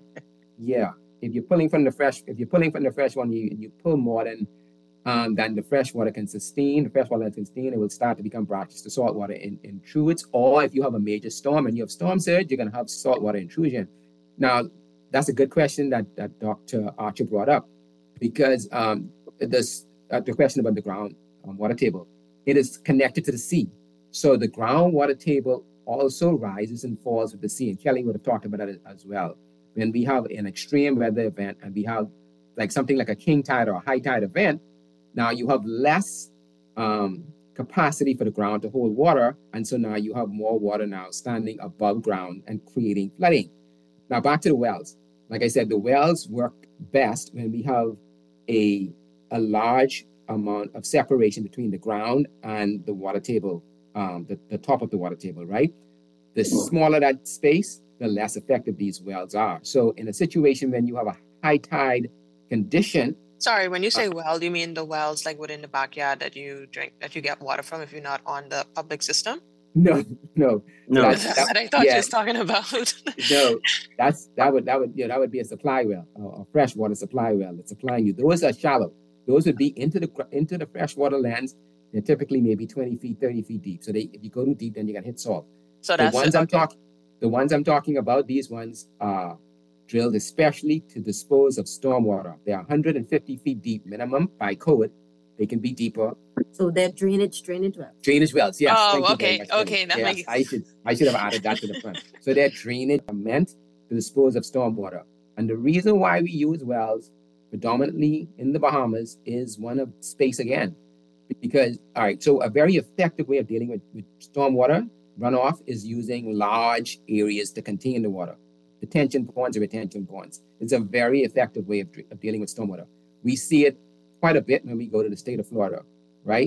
Yeah, if you're pulling from the fresh, if you're pulling from the fresh one, you you pull more than um, than the fresh water can sustain. The fresh water can sustain, it will start to become brackish. The salt water in, intrudes, or if you have a major storm and you have storm surge, you're gonna have saltwater intrusion. Now, that's a good question that that Doctor Archer brought up, because um, this uh, the question about the ground um, water table, it is connected to the sea. So the groundwater table also rises and falls with the sea, and Kelly would have talked about that as well. When we have an extreme weather event and we have like something like a king tide or a high tide event, now you have less um, capacity for the ground to hold water, and so now you have more water now standing above ground and creating flooding. Now back to the wells. Like I said, the wells work best when we have a, a large amount of separation between the ground and the water table, um, the, the top of the water table, right? The smaller that space, the less effective these wells are. So in a situation when you have a high tide condition. Sorry, when you say uh, well, do you mean the wells like within the backyard that you drink, that you get water from if you're not on the public system? No, no, no. That's that, what I thought yeah. you was talking about. No, that's that would that would yeah that would be a supply well, a freshwater supply well that's supplying you. Those are shallow. Those would be into the into the freshwater lands. They're typically maybe twenty feet, thirty feet deep. So they if you go too deep, then you got to hit salt. So the that's ones it, I'm okay. talking. The ones I'm talking about, these ones are drilled especially to dispose of stormwater. They are one hundred fifty feet deep minimum by code. They can be deeper. So they're drainage, drainage wells. Drainage wells, yes. Oh, Thank you okay, very much, Kelly. okay. That yes, makes... I should I should have added that to the front. So they're drainage are meant to dispose of stormwater. And the reason why we use wells predominantly in the Bahamas is one of space again. Because, all right, so a very effective way of dealing with, with stormwater runoff is using large areas to contain the water. Detention ponds or retention ponds. It's a very effective way of, of dealing with stormwater. We see it quite a bit when we go to the state of Florida, right?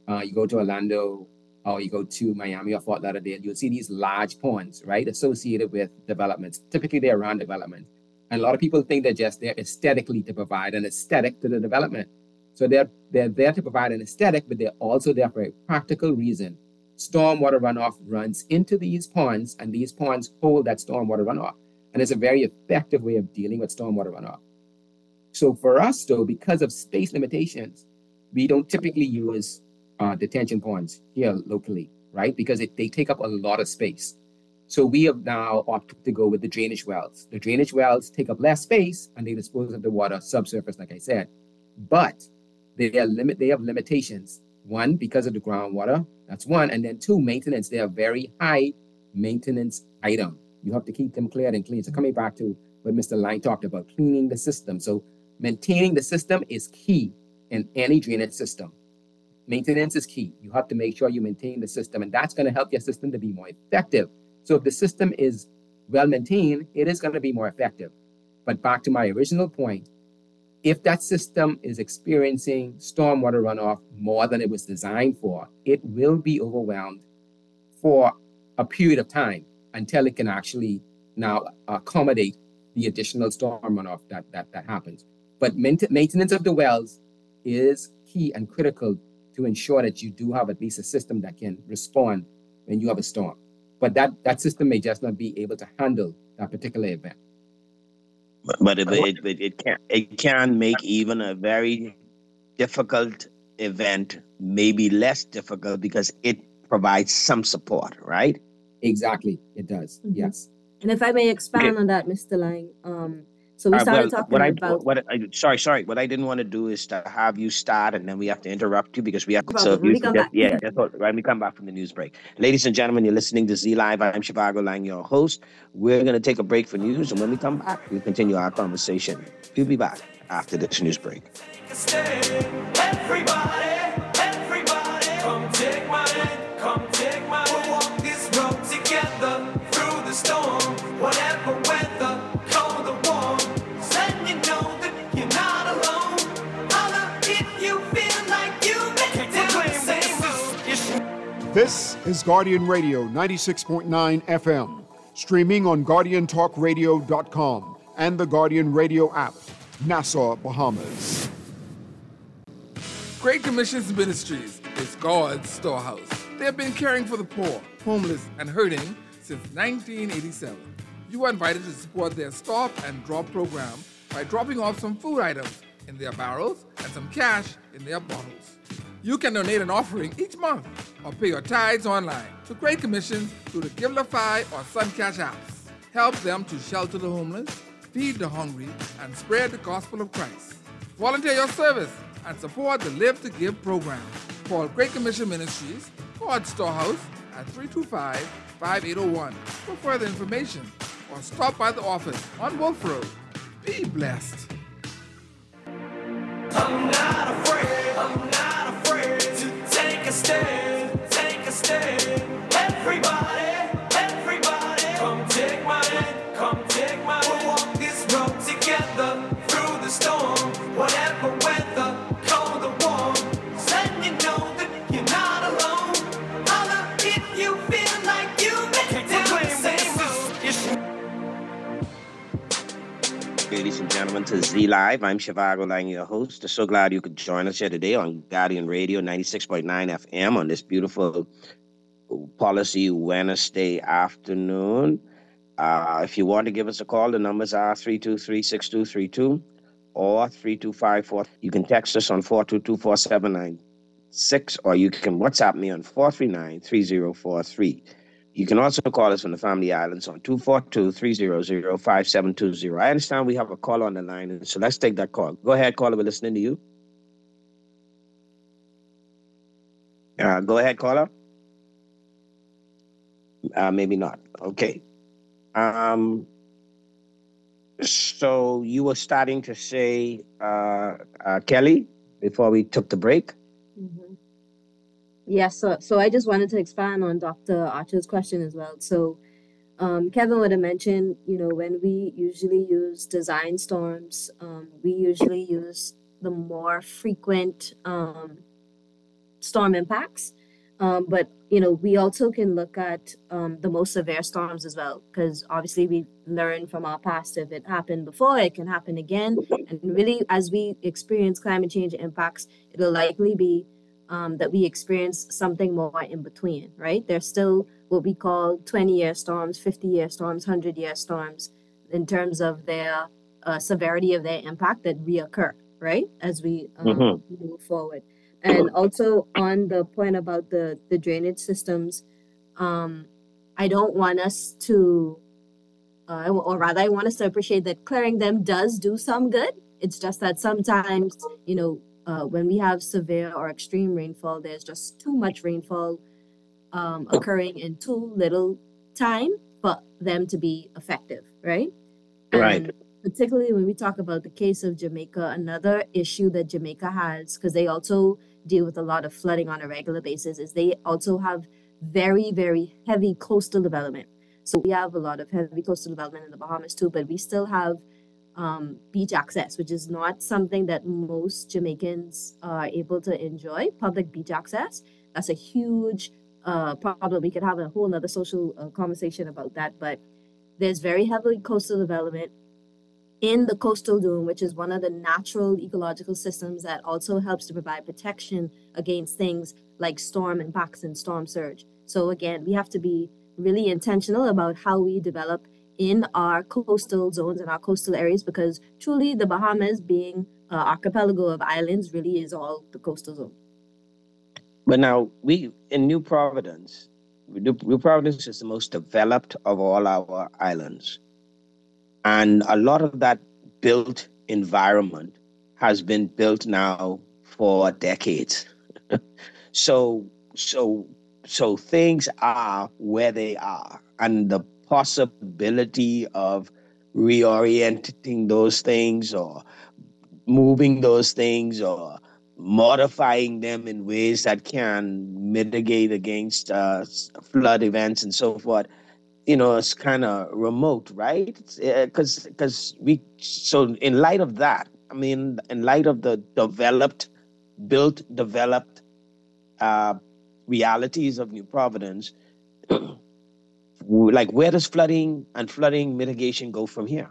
uh, you go to Orlando, or you go to Miami or Fort Lauderdale, you'll see these large ponds, right, associated with developments. Typically, they're around development. And a lot of people think they're just there aesthetically to provide an aesthetic to the development. So they're, they're there to provide an aesthetic, but they're also there for a practical reason. Stormwater runoff runs into these ponds, and these ponds hold that stormwater runoff. And it's a very effective way of dealing with stormwater runoff. So for us, though, because of space limitations, we don't typically use uh, detention ponds here locally, right? Because it, they take up a lot of space. So we have now opted to go with the drainage wells. The drainage wells take up less space and they dispose of the water subsurface, like I said. But they are limit. They have limitations. One, because of the groundwater. That's one. And then two, maintenance. They are very high maintenance item. You have to keep them cleared and clean. So coming back to what Mister Lang talked about, cleaning the system. So maintaining the system is key in any drainage system. Maintenance is key. You have to make sure you maintain the system, and that's going to help your system to be more effective. So if the system is well maintained, it is going to be more effective. But back to my original point, if that system is experiencing stormwater runoff more than it was designed for, it will be overwhelmed for a period of time until it can actually now accommodate the additional storm runoff that, that, that happens. But maintenance of the wells is key and critical to ensure that you do have at least a system that can respond when you have a storm. But that, that system may just not be able to handle that particular event. But, but it, it, it, can, it can make even a very difficult event maybe less difficult because it provides some support, right? Exactly, it does, mm-hmm. Yes. And if I may expand okay. on that, Mister Lang, um, so we started uh, well, talking what I, about... What I, sorry, sorry. What I didn't want to do is to have you start and then we have to interrupt you because we have to... So you, just, yeah, that's what, right, we come back from the news break. Ladies and gentlemen, you're listening to Z Live. I'm Shivago Lang, your host. We're going to take a break for news, and when we come back, we'll continue our conversation. We'll be back after this news break. Everybody, everybody, come take my hand, come take my hand. We'll walk this road together through the storm, whatever weather, cold or warm. Then you know that you're not alone. Holla if you feel like you make the same. This is Guardian Radio ninety-six point nine F M, streaming on guardian talk radio dot com and the Guardian Radio app, Nassau, Bahamas. Great Commissions Ministries is God's storehouse. They have been caring for the poor, homeless, and hurting since nineteen eighty-seven. You are invited to support their Stop and Drop program by dropping off some food items in their barrels and some cash in their bottles. You can donate an offering each month or pay your tithes online to Great Commissions through the Givelify or Suncash apps. Help them to shelter the homeless, feed the hungry, and spread the gospel of Christ. Volunteer your service and support the Live to Give program. Call Great Commission Ministries, God's Storehouse, at three two five, five eight zero one for further information, or stop by the office on Wolf Road. Be blessed. I'm not afraid, I'm not afraid to take a stand, take a stand. Everybody, everybody, come take my hand, come take my hand. We'll walk this road together through the storm, whatever weather, cold or warm. Then you know that you're not alone. Holla if you feel like you make the same move. Ladies and gentlemen, to Z Live. I'm Shivago Lang, your host. I'm so glad you could join us here today on Guardian Radio ninety-six point nine F M on this beautiful Policy Wednesday afternoon. Uh, if you want to give us a call, the numbers are three two three, six two three two or three two five four. You can text us on four two two, four seven nine six, or you can WhatsApp me on four three nine, three zero four three. You can also call us from the Family Islands on two four two, three zero zero, five seven two zero. I understand we have a call on the line, so let's take that call. Go ahead, caller. We're listening to you. Uh, go ahead, caller. Uh, maybe not. Okay. Um. So you were starting to say, uh, uh, Kelly, before we took the break? Mm-hmm. Yeah, so so I just wanted to expand on Doctor Archer's question as well. So um, Kevin would have mentioned, you know, when we usually use design storms, um, we usually use the more frequent um, storm impacts. Um, but, you know, we also can look at um, the most severe storms as well, because obviously we learned from our past, if it happened before, it can happen again. And really, as we experience climate change impacts, it'll likely be um, that we experience something more in between, right? There's still what we call twenty-year storms, fifty-year storms, one hundred-year storms in terms of their uh, severity of their impact that reoccur, right, as we um, mm-hmm. move forward. And also on the point about the, the drainage systems, um, I don't want us to, uh, or rather I want us to appreciate that clearing them does do some good. It's just that sometimes, you know, uh, when we have severe or extreme rainfall, there's just too much rainfall um, occurring in too little time for them to be effective, right? Right. And particularly when we talk about the case of Jamaica, another issue that Jamaica has, because they also deal with a lot of flooding on a regular basis, is they also have very, very heavy coastal development. So we have a lot of heavy coastal development in the Bahamas too, but we still have um, beach access, which is not something that most Jamaicans are able to enjoy, public beach access. That's a huge uh, problem. We could have a whole other social uh, conversation about that, but there's very heavy coastal development in the coastal dune, which is one of the natural ecological systems that also helps to provide protection against things like storm impacts and storm surge. So again, we have to be really intentional about how we develop in our coastal zones and our coastal areas, because truly the Bahamas, being an archipelago of islands, really is all the coastal zone. But now we, in New Providence, New Providence is the most developed of all our islands. And a lot of that built environment has been built now for decades. so, so, so things are where they are, and the possibility of reorienting those things or moving those things or modifying them in ways that can mitigate against uh, flood events and so forth, you know, it's kind of remote, right? Because uh, because we, so in light of that, I mean, in light of the developed, built, developed uh, realities of New Providence, like where does flooding and flooding mitigation go from here?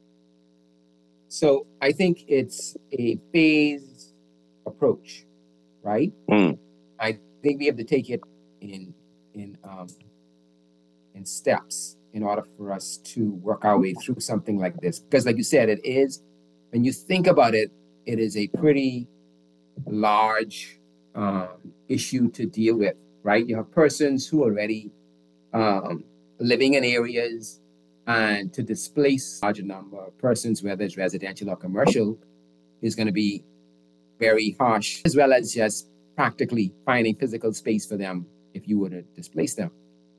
So I think it's a phased approach, right? Mm. I think we have to take it in in um, in steps in order for us to work our way through something like this. Because like you said, it is, when you think about it, it is a pretty large um, issue to deal with, right? You have persons who are already um, living in areas, and to displace a larger number of persons, whether it's residential or commercial, is going to be very harsh, as well as just practically finding physical space for them if you were to displace them.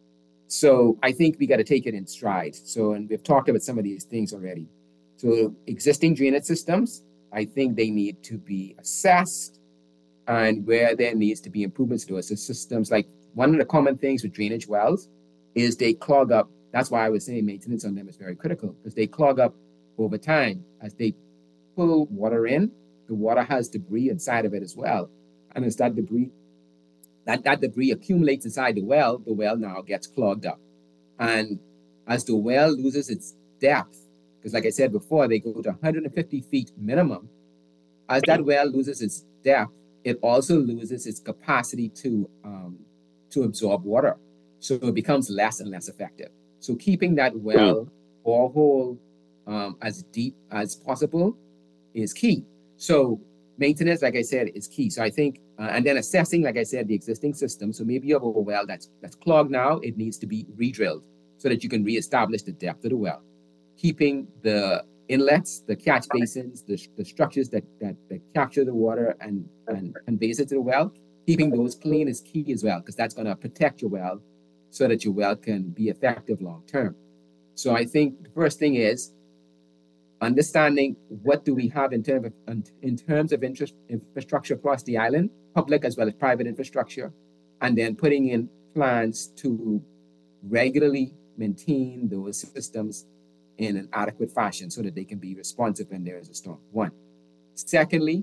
So I think we got to take it in stride. So, and we've talked about some of these things already. So existing drainage systems, I think they need to be assessed, and where there needs to be improvements to those systems. Like one of the common things with drainage wells is they clog up. That's why I was saying maintenance on them is very critical, because they clog up over time. As they pull water in, the water has debris inside of it as well. And as that debris That, that debris accumulates inside the well, the well now gets clogged up. And as the well loses its depth, because like I said before, they go to one hundred fifty feet minimum. As that well loses its depth, it also loses its capacity to, um, to absorb water. So it becomes less and less effective. So keeping that well borehole um, as deep as possible is key. So maintenance, like I said, is key. So I think, uh, and then assessing, like I said, the existing system. So maybe you have a well that's that's clogged now. It needs to be re-drilled so that you can reestablish the depth of the well. Keeping the inlets, the catch basins, the, the structures that, that that capture the water and, and conveys it to the well, keeping those clean is key as well, because that's going to protect your well so that your well can be effective long term. So I think the first thing is understanding what do we have in terms of in terms of interest, infrastructure across the island, public as well as private infrastructure, and then putting in plans to regularly maintain those systems in an adequate fashion so that they can be responsive when there is a storm. One. Secondly,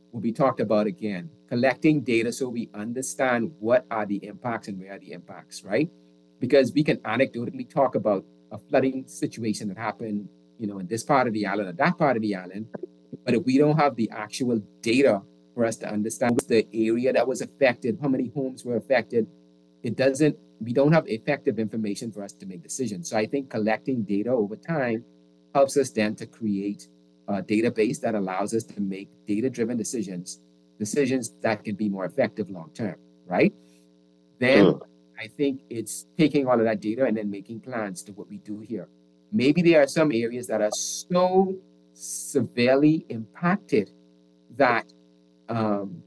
will be talked about again. Collecting data so we understand what are the impacts and where are the impacts, right? Because we can anecdotally talk about a flooding situation that happened, you know, in this part of the island or that part of the island, but if we don't have the actual data for us to understand the area that was affected, how many homes were affected, it doesn't, we don't have effective information for us to make decisions. So I think collecting data over time helps us then to create a database that allows us to make data-driven decisions, decisions that can be more effective long-term, right? Then mm. I think it's taking all of that data and then making plans to what we do here. Maybe there are some areas that are so severely impacted that um,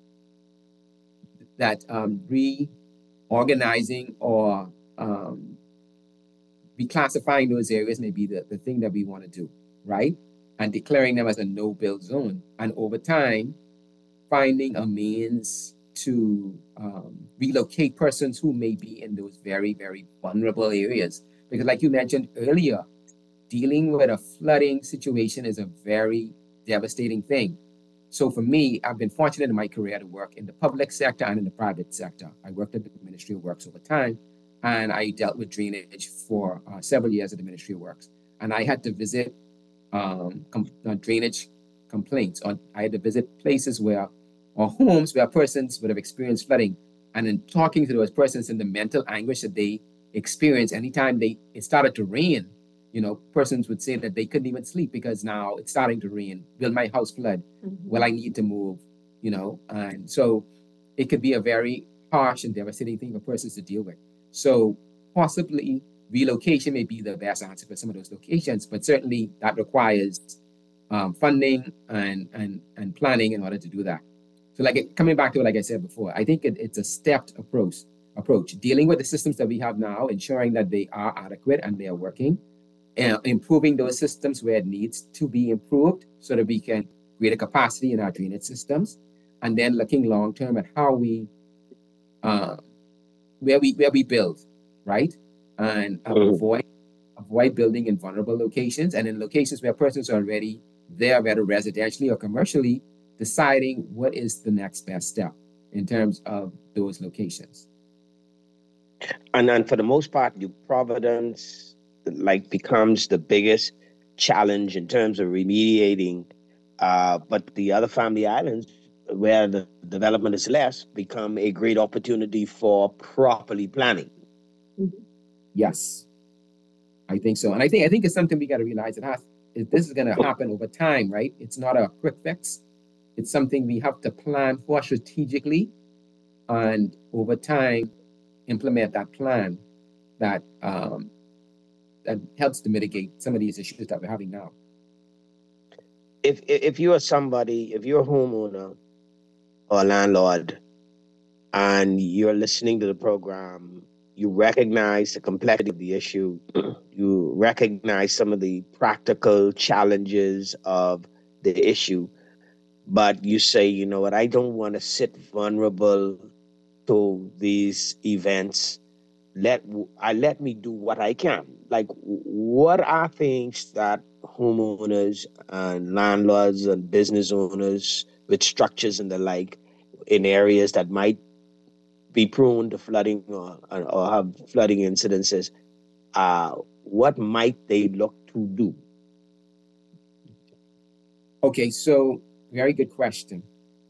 that um, reorganizing or um, reclassifying those areas may be the, the thing that we want to do, right? And declaring them as a no-build zone. And over time, finding a means to um, relocate persons who may be in those very, very vulnerable areas. Because like you mentioned earlier, dealing with a flooding situation is a very devastating thing. So for me, I've been fortunate in my career to work in the public sector and in the private sector. I worked at the Ministry of Works over time, and I dealt with drainage for uh, several years at the Ministry of Works. And I had to visit um, com- uh, drainage complaints. On, I had to visit places where, or homes where persons would have experienced flooding. And in talking to those persons and the mental anguish that they experience anytime they it started to rain, you know, persons would say that they couldn't even sleep because now it's starting to rain. Will my house flood? Mm-hmm. Will I need to move? You know, and so it could be a very harsh and devastating thing for persons to deal with. So possibly relocation may be the best answer for some of those locations, but certainly that requires um, funding and, and, and planning in order to do that. So like it, coming back to it, like I said before, I think it, it's a stepped approach, approach, dealing with the systems that we have now, ensuring that they are adequate and they are working, and improving those systems where it needs to be improved so that we can create a capacity in our drainage systems, and then looking long-term at how we, uh, where we where we build, right? And um, mm. avoid avoid building in vulnerable locations and in locations where persons are already there, whether residentially or commercially, deciding what is the next best step in terms of those locations. And then for the most part, you Providence like becomes the biggest challenge in terms of remediating, uh, but the other family islands where the development is less become a great opportunity for properly planning. Mm-hmm. Yes, I think so. And I think I think it's something we got to realize it has, this is going to happen over time, right? It's not a quick fix. It's something we have to plan for strategically and over time implement that plan that um, that helps to mitigate some of these issues that we're having now. If if you are somebody, if you're a homeowner or a landlord and you're listening to the program, you recognize the complexity of the issue, you recognize some of the practical challenges of the issue, but you say, you know what, I don't want to sit vulnerable to these events. Let I let me do what I can. Like, what are things that homeowners and landlords and business owners with structures and the like in areas that might be prone to flooding or, or have flooding incidences, uh, what might they look to do? Okay, so very good question.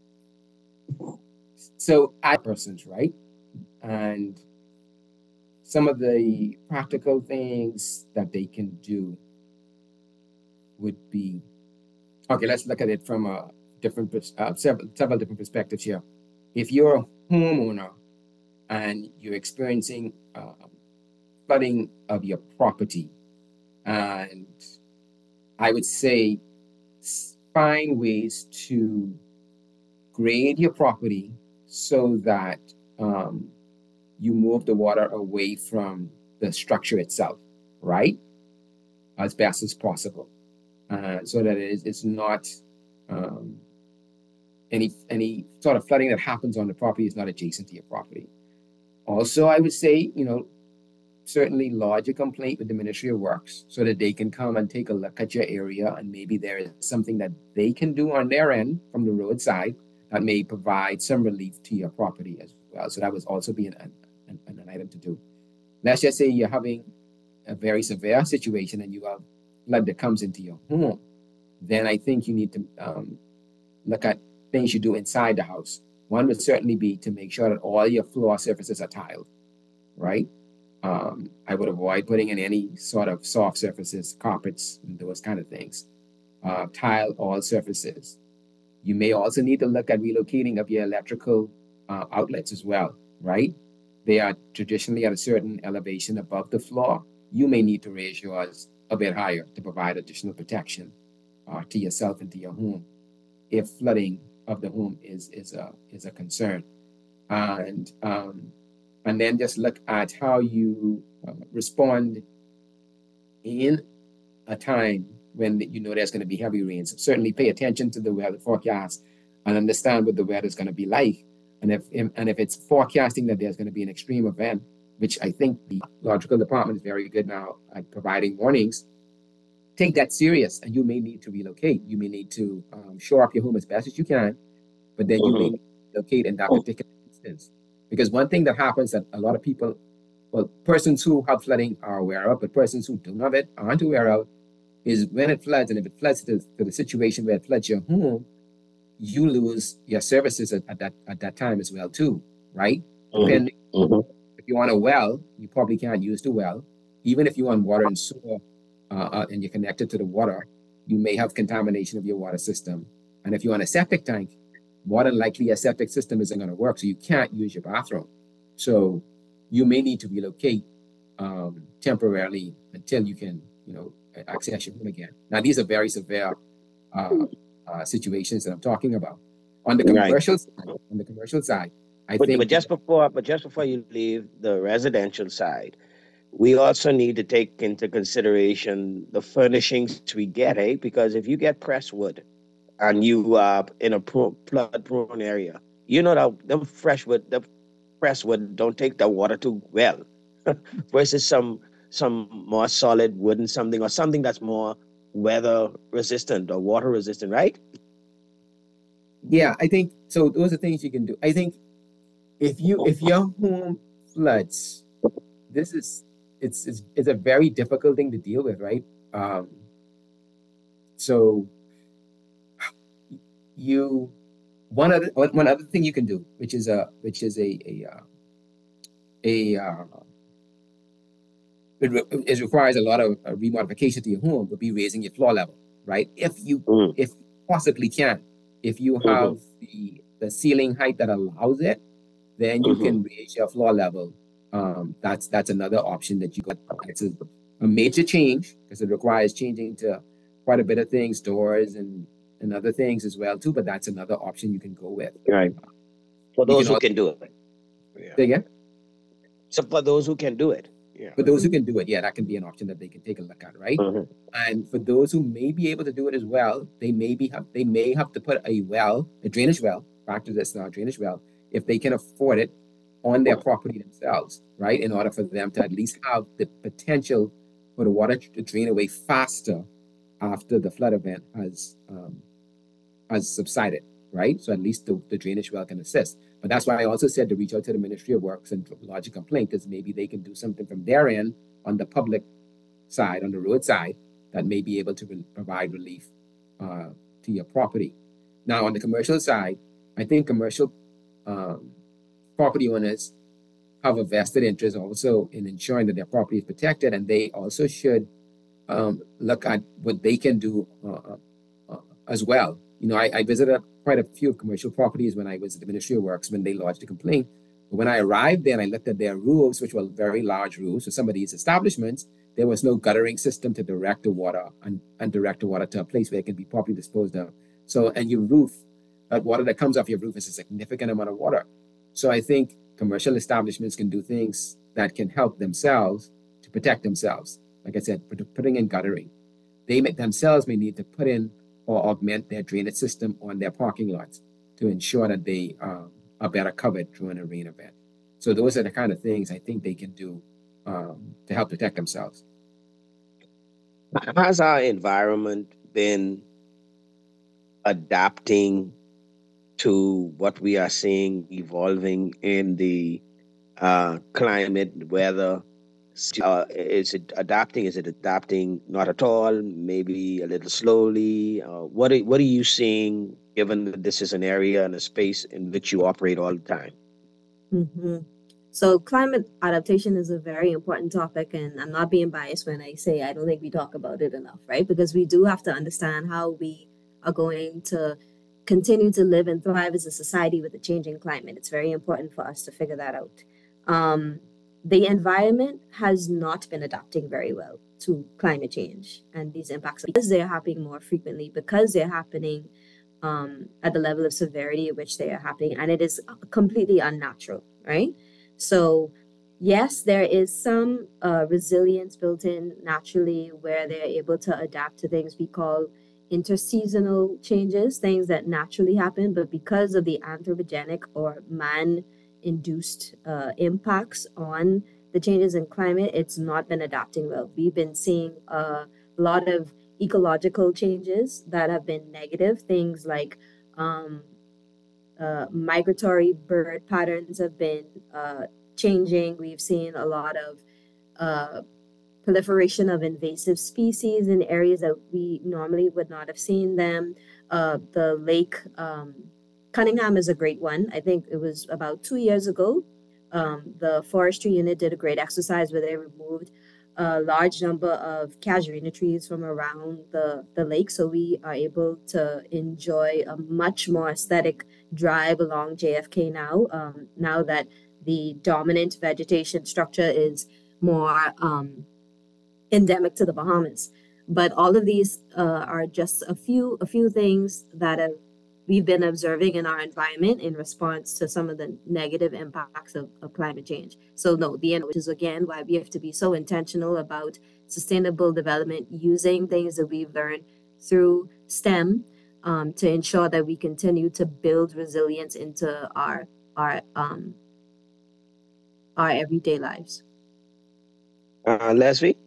So I persons, right? And some of the practical things that they can do would be, okay, let's look at it from a different, uh, several, several different perspectives here. If you're a homeowner and you're experiencing uh, flooding of your property, and I would say find ways to grade your property so that um, you move the water away from the structure itself, right? As best as possible. Uh, so that it is, it's not um, any any sort of flooding that happens on the property is not adjacent to your property. Also, I would say, you know, certainly lodge a complaint with the Ministry of Works so that they can come and take a look at your area, and maybe there is something that they can do on their end from the roadside that may provide some relief to your property as well. So that would also be an, an, an item to do. Let's just say you're having a very severe situation and you have flood that comes into your home. Then I think you need to um, look at things you do inside the house. One would certainly be to make sure that all your floor surfaces are tiled, right? Um, I would avoid putting in any sort of soft surfaces, carpets, and those kind of things. Uh, tile all surfaces. You may also need to look at relocating of your electrical uh, outlets as well, right? They are traditionally at a certain elevation above the floor. You may need to raise yours a bit higher to provide additional protection uh, to yourself and to your home if flooding of the home is is a is a concern. And um, and then just look at how you uh, respond in a time when you know there's going to be heavy rains. Certainly pay attention to the weather forecast and understand what the weather is going to be like. And if and if it's forecasting that there's going to be an extreme event, which I think the Logical Department is very good now at providing warnings, take that serious, and you may need to relocate. You may need to um, shore up your home as best as you can, but then you may need to relocate in that particular instance. Because one thing that happens that a lot of people, well, persons who have flooding are aware of, but persons who don't have it aren't aware of, is when it floods, and if it floods to, to the situation where it floods your home, you lose your services at, at that at that time as well too, right? Mm-hmm. Depending, Mm-hmm. if you're on a well, you probably can't use the well. Even if you're on water and sewer uh, uh, and you're connected to the water, you may have contamination of your water system. And if you're on a septic tank, more than likely your septic system isn't going to work, so you can't use your bathroom. So you may need to relocate um, temporarily until you can, you know, access your home again. Now, these are very severe uh, uh, situations that I'm talking about. On the commercial Right. side, on the commercial side, I But, think but just before, but just before you leave the residential side, we also need to take into consideration the furnishings we get, eh? Because if you get pressed wood and you are in a pro- flood-prone area, you know that the fresh wood, the pressed wood don't take the water too well, versus some some more solid wooden something or something that's more weather resistant or water resistant, right? Yeah, I think so. Those are things you can do. I think if you if your home floods, this is it's it's, it's a very difficult thing to deal with, right? Um, so you one other one one other thing you can do, which is a which is a a uh, a uh, it, re- it requires a lot of uh, remodification to your home, would be raising your floor level, right? If you Mm. if you possibly can, if you Mhm. have the the ceiling height that allows it, then you Mhm. can raise your floor level. Um, that's that's another option that you got. It's a, a major change because it requires changing to quite a bit of things, doors and and other things as well too. But that's another option you can go with. Right. For You those can who can do it. Say again? So for those who can do it. Yeah. For those who can do it, yeah, that can be an option that they can take a look at, right? Mhm. And for those who may be able to do it as well, they may be have they may have to put a well, a drainage well, back to this now, drainage well, if they can afford it on their property themselves, right? In order for them to at least have the potential for the water to drain away faster after the flood event has um, has subsided, right? So at least the, the drainage well can assist. But that's why I also said to reach out to the Ministry of Works and lodge a complaint, because maybe they can do something from their end on the public side, on the road side, that may be able to re- provide relief uh, to your property. Now, on the commercial side, I think commercial um, property owners have a vested interest also in ensuring that their property is protected, and they also should um, look at what they can do uh, uh, as well. You know, I, I visited quite a few commercial properties when I was at the Ministry of Works when they lodged a complaint. But when I arrived there and I looked at their roofs, which were very large roofs, for some of these establishments, there was no guttering system to direct the water and, and direct the water to a place where it can be properly disposed of. So, and your roof, that water that comes off your roof is a significant amount of water. So I think commercial establishments can do things that can help themselves to protect themselves. Like I said, put, putting in guttering. They may, themselves may need to put in or augment their drainage system on their parking lots to ensure that they um, are better covered during a rain event. So those are the kind of things I think they can do um, to help protect themselves. Has our environment been adapting to what we are seeing evolving in the uh, climate, weather? Uh, is it adapting? Is it adapting not at all? Maybe a little slowly? Uh, what are, what are you seeing, given that this is an area and a space in which you operate all the time? Mm-hmm. So climate adaptation is a very important topic, and I'm not being biased when I say I don't think we talk about it enough, right? Because we do have to understand how we are going to continue to live and thrive as a society with a changing climate. It's very important for us to figure that out. Um, the environment has not been adapting very well to climate change and these impacts because they're happening more frequently, because they're happening um, at the level of severity at which they are happening, and it is completely unnatural, right? So yes, there is some uh, resilience built in naturally where they're able to adapt to things we call interseasonal changes, things that naturally happen, but because of the anthropogenic or man-induced uh, impacts on the changes in climate, it's not been adapting well. We've been seeing a lot of ecological changes that have been negative, things like um, uh, migratory bird patterns have been uh, changing. We've seen a lot of uh, proliferation of invasive species in areas that we normally would not have seen them. Uh, the lake um, Cunningham is a great one. I think it was about two years ago. Um, the forestry unit did a great exercise where they removed a large number of casuarina trees from around the, the lake. So we are able to enjoy a much more aesthetic drive along J F K now, um, now that the dominant vegetation structure is more um, endemic to the Bahamas. But all of these uh, are just a few a few things that have, we've been observing in our environment in response to some of the negative impacts of, of climate change. So no, the end, which is again why we have to be so intentional about sustainable development, using things that we've learned through STEM um, to ensure that we continue to build resilience into our our um, our everyday lives. Uh, Leslie?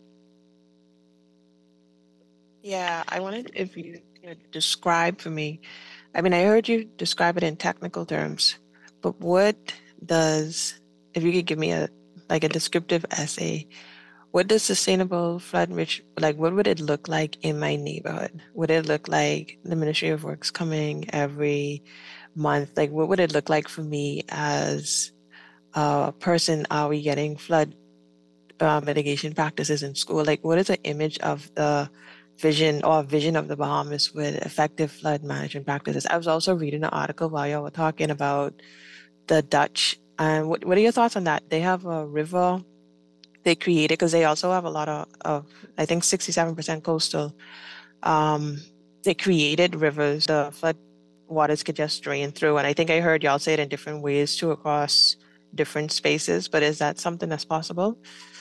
Yeah, I wanted if you could describe for me. I mean, I heard you describe it in technical terms, but what does, if you could give me a like a descriptive essay, what does sustainable flood enrich, like what would it look like in my neighborhood? Would it look like the Ministry of Works coming every month? Like what would it look like for me as a person? Are we getting flood uh, mitigation practices in school? Like what is the image of the vision or vision of the Bahamas with effective flood management practices? I was also reading an article while y'all were talking about the Dutch. And what, what are your thoughts on that? They have a river they created because they also have a lot of, of I think sixty-seven percent coastal. Um, they created rivers, the flood waters could just drain through. And I think I heard y'all say it in different ways too across different spaces, but is that something that's possible?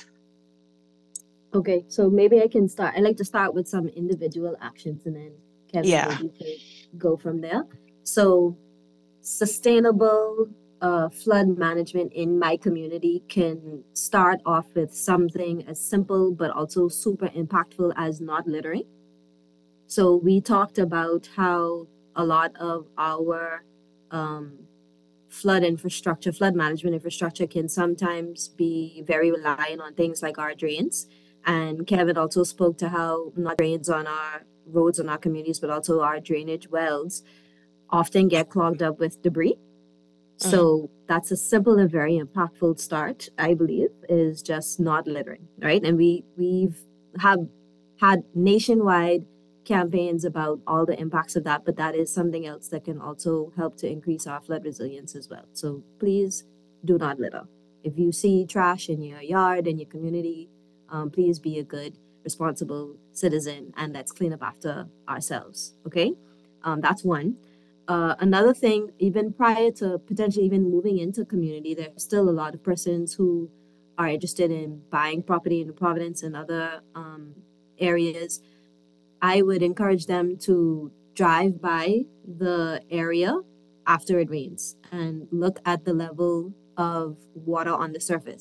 Okay, so maybe I can start. I like to start with some individual actions and then Kevin Yeah. maybe could go from there. So sustainable uh, flood management in my community can start off with something as simple but also super impactful as not littering. So we talked about how a lot of our um, flood infrastructure, flood management infrastructure can sometimes be very reliant on things like our drains. And Kevin also spoke to how not drains on our roads in our communities, but also our drainage wells often get clogged up with debris. So that's a simple and very impactful start, I believe, is just not littering, right? And we we've have had nationwide campaigns about all the impacts of that, but that is something else that can also help to increase our flood resilience as well. So please do not litter. If you see trash in your yard, in your community, um, please be a good, responsible citizen and let's clean up after ourselves, okay? Um, that's one. Uh, another thing, even prior to potentially even moving into community, there's still a lot of persons who are interested in buying property in Providence and other um, areas. I would encourage them to drive by the area after it rains and look at the level of water on the surface.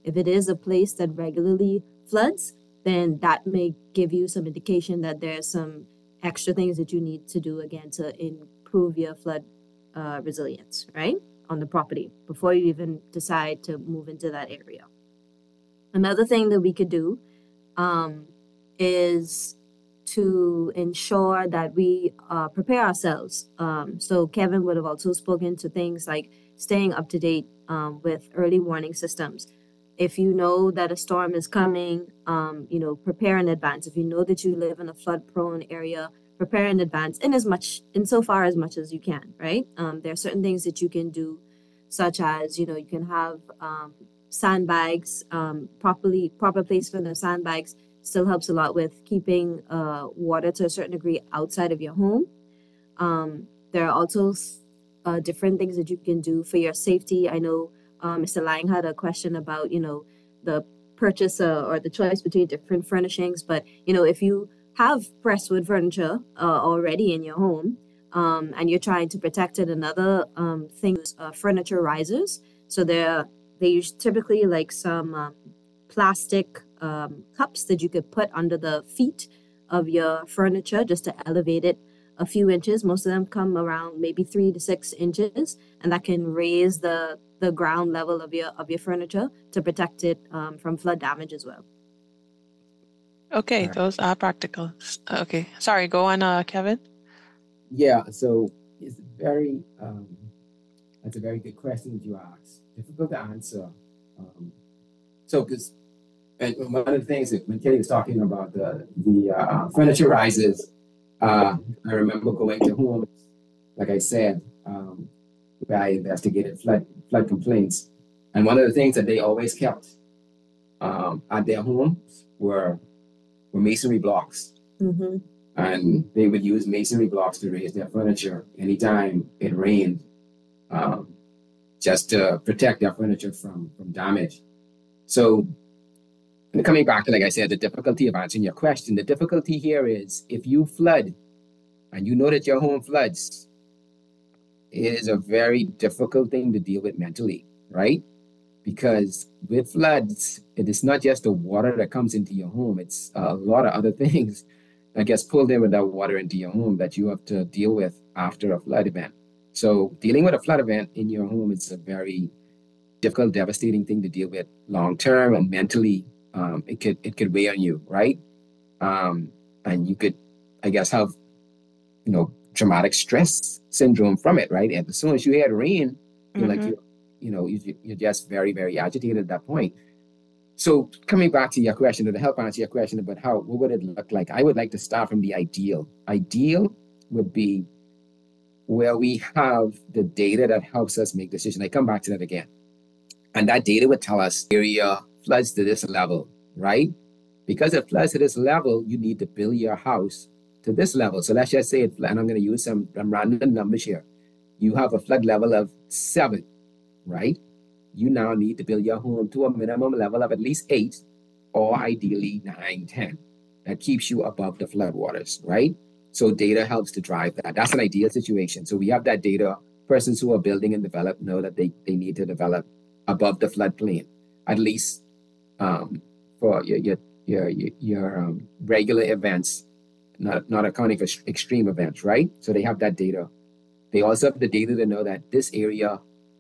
If it is a place that regularly floods, then that may give you some indication that there's some extra things that you need to do again to improve your flood uh, resilience, right, on the property before you even decide to move into that area. Another thing that we could do um, is to ensure that we uh, prepare ourselves. Um, so Kevin would have also spoken to things like staying up to date um, with early warning systems. If you know that a storm is coming, um, you know, prepare in advance. If you know that you live in a flood-prone area, prepare in advance in as much, insofar as much as you can, right? Um, there are certain things that you can do, such as, you know, you can have um, sandbags, um, properly, proper placement of sandbags still helps a lot with keeping uh, water to a certain degree outside of your home. Um, there are also uh, different things that you can do for your safety. I know uh, Mister Lang had a question about, you know, the purchase uh, or the choice between different furnishings. But, you know, if you have pressed wood furniture uh, already in your home um, and you're trying to protect it, another um, thing is uh, furniture risers. So they're, they use typically like some um, plastic um, cups that you could put under the feet of your furniture just to elevate it a few inches. Most of them come around maybe three to six inches, and that can raise the the ground level of your of your furniture to protect it um, from flood damage as well. Okay, those are practical. Okay, sorry, go on, uh, Kevin. Yeah, so it's very, um, that's a very good question that you asked. Difficult to answer. Um, so, because one of the things that when Kelly was talking about the the uh, furniture rises, uh, I remember going to homes, like I said, um, where I investigated flood flood complaints, and one of the things that they always kept um, at their homes were were masonry blocks. Mm-hmm. And they would use masonry blocks to raise their furniture anytime it rained, um, just to protect their furniture from, from damage. So coming back to, like I said, the difficulty of answering your question, the difficulty here is if you flood and you know that your home floods, it is a very difficult thing to deal with mentally, right? Because with floods, it is not just the water that comes into your home, it's a lot of other things that gets pulled in with that water into your home that you have to deal with after a flood event. So dealing with a flood event in your home is a very difficult, devastating thing to deal with long term, and mentally um, it could it could weigh on you, right? Um, and you could, I guess, have you know traumatic stress syndrome from it, right? And as soon as you hear rain, you're Mm-hmm. like you you know you, you're just very very agitated at that point. So coming back to your question, or to help answer your question about how, what would it look like? I would like to start from the ideal. Ideal would be where we have the data that helps us make decisions. I come back to that again. And that data would tell us area floods to this level, right? Because it floods to this level, you need to build your house to this level. So let's just say, it, and I'm going to use some, some random numbers here. You have a flood level of seven, right? You now need to build your home to a minimum level of at least eight, or ideally nine, ten. That keeps you above the floodwaters, right? So data helps to drive that. That's an ideal situation. So we have that data. Persons who are building and develop know that they, they need to develop above the floodplain, at least um, for your your your, your, your um, regular events, not, not accounting for extreme events, right? So they have that data. They also have the data to know that this area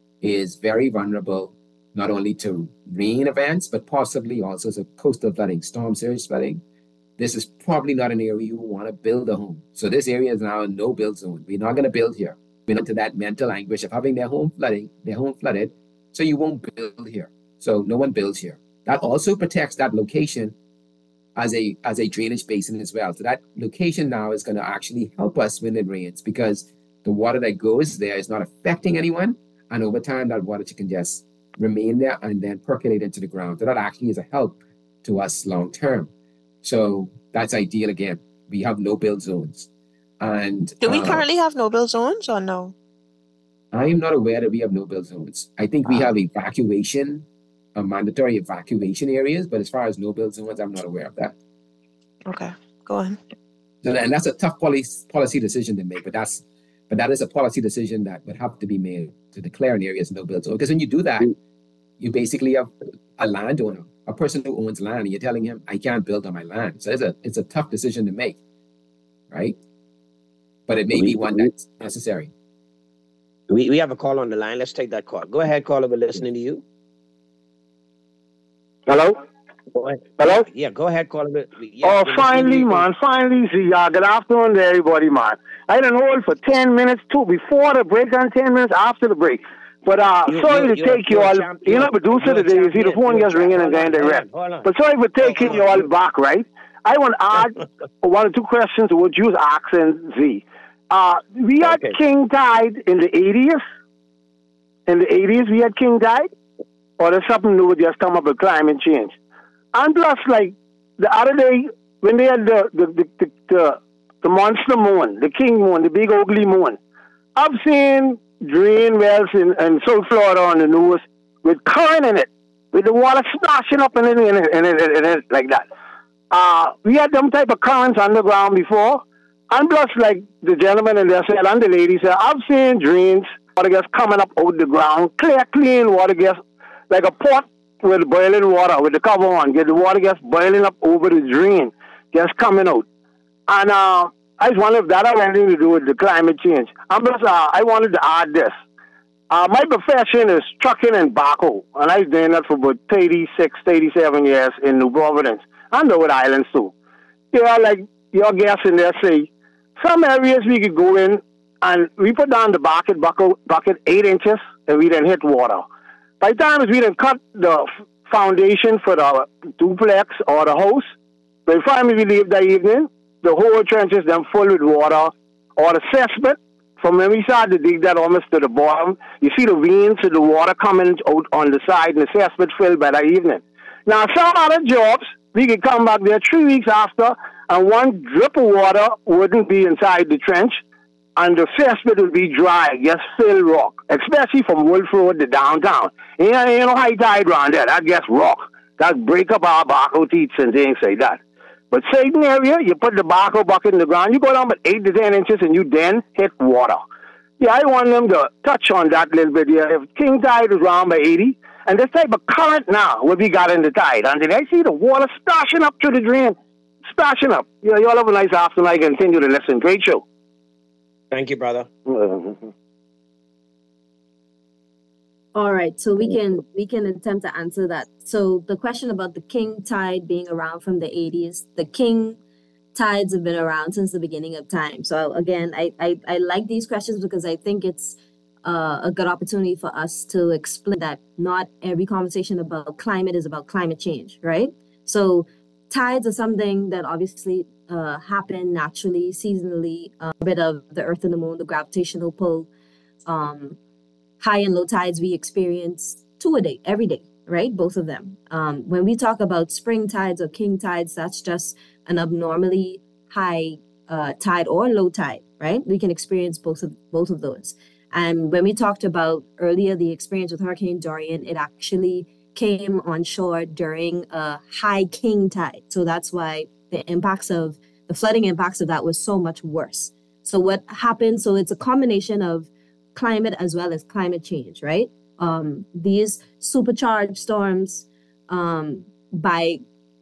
is very vulnerable, not only to rain events, but possibly also to coastal flooding, storm surge flooding. This is probably not an area you want to build a home. So this area is now a no-build zone. We're not going to build here. We're into that mental anguish of having their home flooding, their home flooded, so you won't build here. So no one builds here. That also protects that location as a as a drainage basin as well. So that location now is going to actually help us when it rains, because the water that goes there is not affecting anyone. And over time, that water can just remain there and then percolate into the ground. So that actually is a help to us long term. So that's ideal again. We have no build zones. And Do we uh, currently have no build zones or no? I am not aware that we have no build zones. I think we Ah. have evacuation, uh, mandatory evacuation areas, but as far as no build zones, I'm not aware of that. Okay, go on. So, and that's a tough policy policy decision to make, but that's but that is a policy decision that would have to be made to declare an area as no build zone. Because when you do that, You basically have a landowner, a person who owns land, and you're telling him, I can't build on my land. So it's a it's a tough decision to make, right? But it may We- be one we- that's necessary. We, we have a call on the line. Let's take that call. Go ahead, caller. We're listening to you. Hello? Go ahead. Hello? Yeah, go ahead, caller. We- Yeah, Oh, we're listening to finally, you. man. Finally, see y'all. Good afternoon to everybody, man. I done hold for ten minutes, too, before the break and ten minutes after the break. But uh, You- sorry you- to you're- take you you're a all. champ- You know, you're- producer you're a today, you see the champion. phone You're a gets ringing champ- and going hold on, direct. hold on, hold on. But sorry for taking Hold you on, all you- back, right? I want to add one or two questions to what you was asking, Z. Uh, we had Okay. King Tide in the eighties. In the eighties, we had King Tide. Or there's something new with just come up with climate change. And plus, like, the other day, when they had the the, the, the, the, the monster moon, the king moon, the big ugly moon, I've seen drain wells in, in South Florida on the news with current in it, with the water splashing up in it, in it, in it, in it like that. Uh, we had them type of currents underground before. And plus, like the gentleman in there said, and the lady said, I've seen drains, water gas coming up out the ground, clear, clean water gas, like a pot with boiling water, with the cover on, get the water gas boiling up over the drain, just coming out. And uh, I just wonder if that has anything to do with the climate change. I'm just, uh, I wanted to add this. Uh, my profession is trucking and backhoe, and I've done that for about thirty-six, thirty-seven years in New Providence and the islands too. Yeah, like your guests in there say, some areas we could go in and we put down the bucket, bucket, bucket eight inches, and we then hit water. By the time we then cut the f- foundation for the duplex or the house, by the time we leave that evening, the whole trench is then full with water, or the cesspit. From when we started to dig that almost to the bottom, you see the veins of the water coming out on the side, and the cesspit filled by that evening. Now, some other jobs, we could come back there three weeks after, and one drip of water wouldn't be inside the trench, and the cesspit would be dry, just fill rock, especially from Wolf Road to downtown. You know, you know high tide around there, that gets rock. That break up our barco teeth and things like that. But certain area, you put the barco bucket in the ground, you go down about eight to ten inches, and you then hit water. Yeah, I want them to touch on that a little bit. Yeah, if King Tide is around by eighty, and this type of current now, what we got in the tide, and then I see the water splashing up through the drain, splashing up. Yeah, you all have a nice afternoon. I continue to listen. Great show. Thank you, brother. All right, so we can we can attempt to answer that. So the question about the king tide being around from the eighties, the king tides have been around since the beginning of time. So again, I I, I like these questions because I think it's uh, a good opportunity for us to explain that not every conversation about climate is about climate change, right? So tides are something that obviously uh, happen naturally, seasonally, uh, a bit of the earth and the moon, the gravitational pull. Um, high and low tides we experience two a day, every day, right? Both of them. Um, when we talk about spring tides or king tides, that's just an abnormally high uh, tide or low tide, right? We can experience both of both of those. And when we talked about earlier the experience with Hurricane Dorian, it actually came on shore during a high king tide. So that's why the impacts of the flooding impacts of that was so much worse. So what happened? So it's a combination of climate as well as climate change, right? Um, these supercharged storms, um, by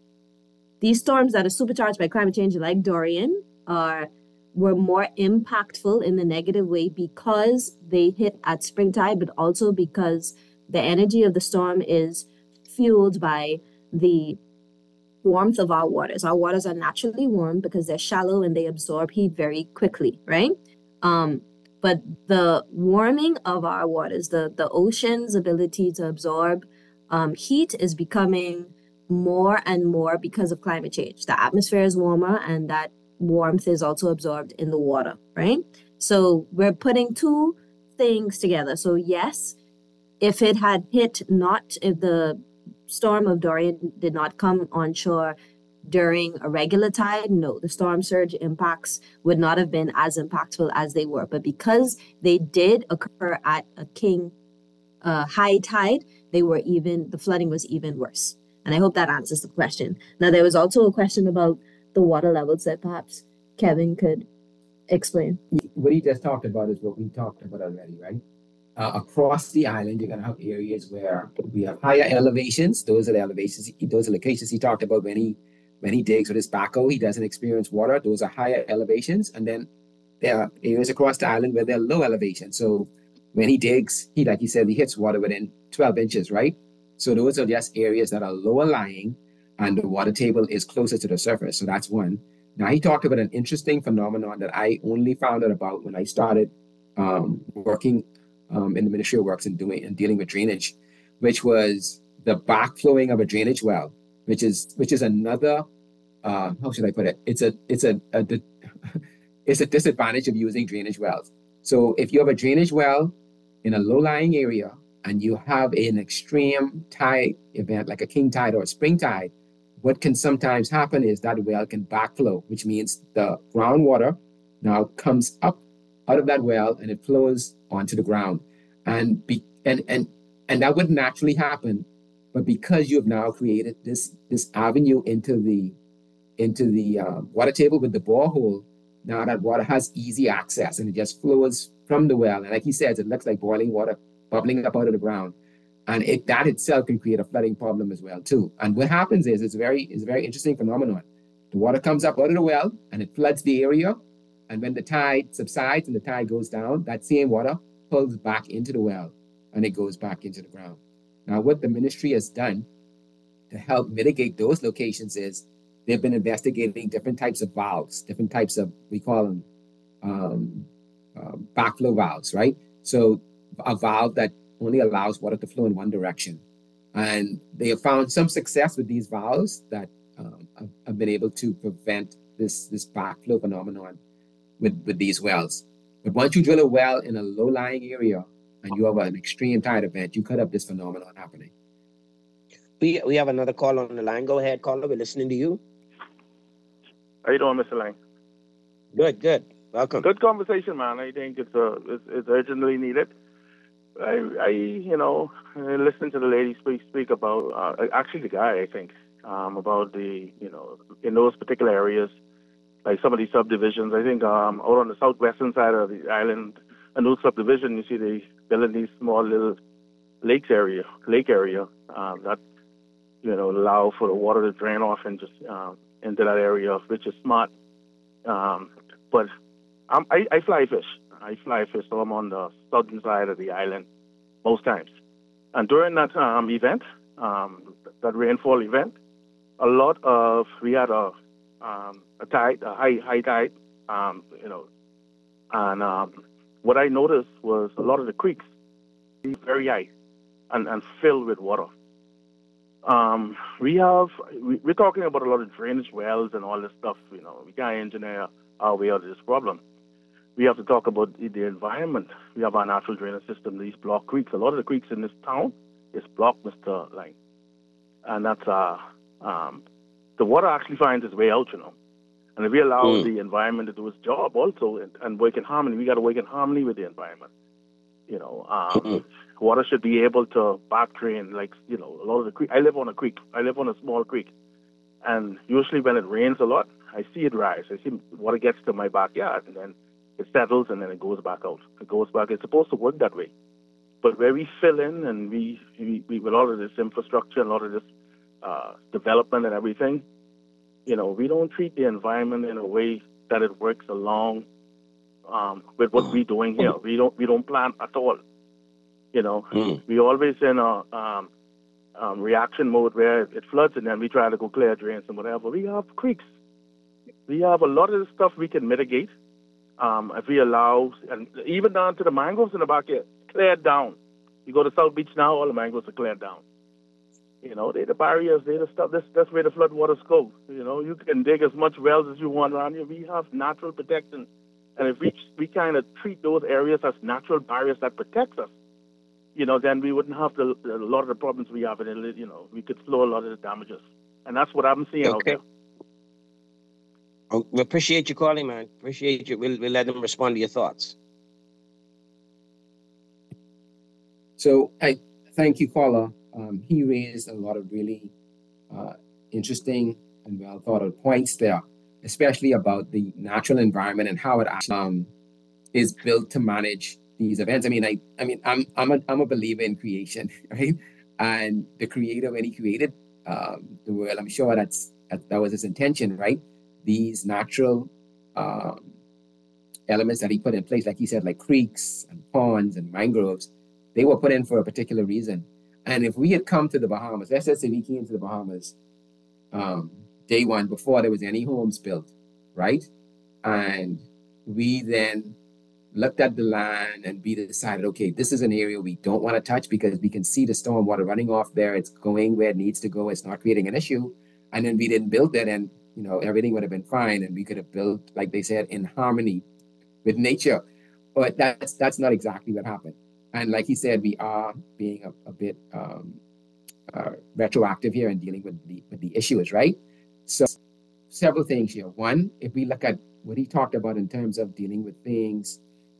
these storms that are supercharged by climate change, like Dorian, are were more impactful in the negative way because they hit at springtide, but also because the energy of the storm is fueled by the warmth of our waters. Our waters are naturally warm because they're shallow and they absorb heat very quickly, right? Um, but the warming of our waters, the, the ocean's ability to absorb um, heat is becoming more and more because of climate change. The atmosphere is warmer and that warmth is also absorbed in the water, right? So we're putting two things together. So yes, if it had hit not, if the storm of Dorian did not come on shore during a regular tide, no, the storm surge impacts would not have been as impactful as they were. But because they did occur at a king uh, high tide, they were even, the flooding was even worse. And I hope that answers the question. Now, there was also a question about the water levels that perhaps Kevin could explain. What he just talked about is what we talked about already, right? uh, across the island, you're going to have areas where we have higher elevations. Those are the elevations. Those are locations he talked about when he when he digs with his backhoe. He doesn't experience water. Those are higher elevations, and then there are areas across the island where they're low elevation. So when he digs, he like he said, he hits water within twelve inches, right? So those are just areas that are lower lying, and the water table is closer to the surface. So that's one. Now he talked about an interesting phenomenon that I only found out about when I started um, working um, in the Ministry of Works and doing and dealing with drainage, which was the backflowing of a drainage well, which is which is another uh, how should I put it? It's a it's a, a it's a disadvantage of using drainage wells. So if you have a drainage well in a low-lying area and you have an extreme tide event like a king tide or a spring tide, what can sometimes happen is that well can backflow, which means the groundwater now comes up out of that well and it flows onto the ground. And be, and and and that would naturally happen, but because you have now created this this avenue into the into the uh, water table with the borehole, now that water has easy access and it just flows from the well. And like he says, it looks like boiling water bubbling up out of the ground. And it, that itself can create a flooding problem as well, too. And what happens is, it's very, it's a very interesting phenomenon. The water comes up out of the well and it floods the area. And when the tide subsides and the tide goes down, that same water pulls back into the well and it goes back into the ground. Now, what the ministry has done to help mitigate those locations is they've been investigating different types of valves, different types of, we call them um, uh, backflow valves, right? So a valve that only allows water to flow in one direction. And they have found some success with these valves that um, have, have been able to prevent this, this backflow phenomenon with, with these wells. But once you drill a well in a low-lying area and you have an extreme tide event, you could have this phenomenon happening. We, we have another call on the line. Go ahead, caller. We're listening to you. How you doing, Mister Lang? Good, good. Welcome. Good conversation, man. I think it's uh, it's, it's urgently needed. I, I, you know, listened to the lady speak speak about uh, actually the guy. I think um, about the, you know, in those particular areas, like some of these subdivisions. I think um, out on the southwestern side of the island, a new subdivision, you see they building these small little lakes area, lake area um, that, you know, allow for the water to drain off and just um, into that area, which is smart. Um, but I'm, I, I fly fish. I fly fish, so I'm on the southern side of the island most times. And during that um, event, um, that rainfall event, a lot of, we had a, um, a tide, a high, high tide, um, you know, and um, what I noticed was a lot of the creeks very high and, and filled with water. Um, we have, we, we're talking about a lot of drainage wells and all this stuff, you know, we can't engineer our way out of this problem. We have to talk about the, the environment. We have our natural drainage system, these block creeks. A lot of the creeks in this town is blocked, Mister Lang. And that's, uh, um, the water actually finds its way out, you know. And if we allow mm. the environment to do its job also and, and work in harmony, we got to work in harmony with the environment. You know, um, mm-hmm. water should be able to back drain, like, you know, a lot of the creek. I live on a creek. I live on a small creek. And usually when it rains a lot, I see it rise. I see water gets to my backyard and then it settles and then it goes back out. It goes back. It's supposed to work that way. But where we fill in and we, we, we with all of this infrastructure and a lot of this uh, development and everything, you know, we don't treat the environment in a way that it works along um, with what we're doing here. We don't we don't plant at all. You know, mm. we always in a um, um, reaction mode where it floods and then we try to go clear drains and whatever. We have creeks. We have a lot of the stuff we can mitigate. Um, if we allow, and even down to the mangroves in the backyard, cleared down. You go to South Beach now, all the mangroves are cleared down. You know, they're the barriers, they're the stuff, that's, that's where the flood waters go. You know, you can dig as much wells as you want around here. We have natural protection. And if we, we kind of treat those areas as natural barriers that protect us, you know, then we wouldn't have the, a lot of the problems we have. And, you know, we could slow a lot of the damages. And that's what I'm seeing okay. out there. Oh, we appreciate you calling, man. Appreciate you. We'll, we'll let them respond to your thoughts. So I thank you, caller. Um, he raised a lot of really uh, interesting and well thought out points there, especially about the natural environment and how it um, is built to manage the these events. I mean, I, I mean, I'm, I'm a, I'm a believer in creation, right? And the creator, when he created um, the world, I'm sure that's that, that was his intention, right? These natural um, elements that he put in place, like he said, like creeks and ponds and mangroves, they were put in for a particular reason. And if we had come to the Bahamas, let's just say we came to the Bahamas um, day one before there was any homes built, right? And we then looked at the land and we decided, okay, this is an area we don't want to touch because we can see the storm water running off there. It's going where it needs to go. It's not creating an issue. And then we didn't build it, and you know everything would have been fine, and we could have built, like they said, in harmony with nature. But that's that's not exactly what happened. And like he said, we are being a, a bit um, uh, retroactive here and dealing with the with the issues, right? So several things here. One, if we look at what he talked about in terms of dealing with things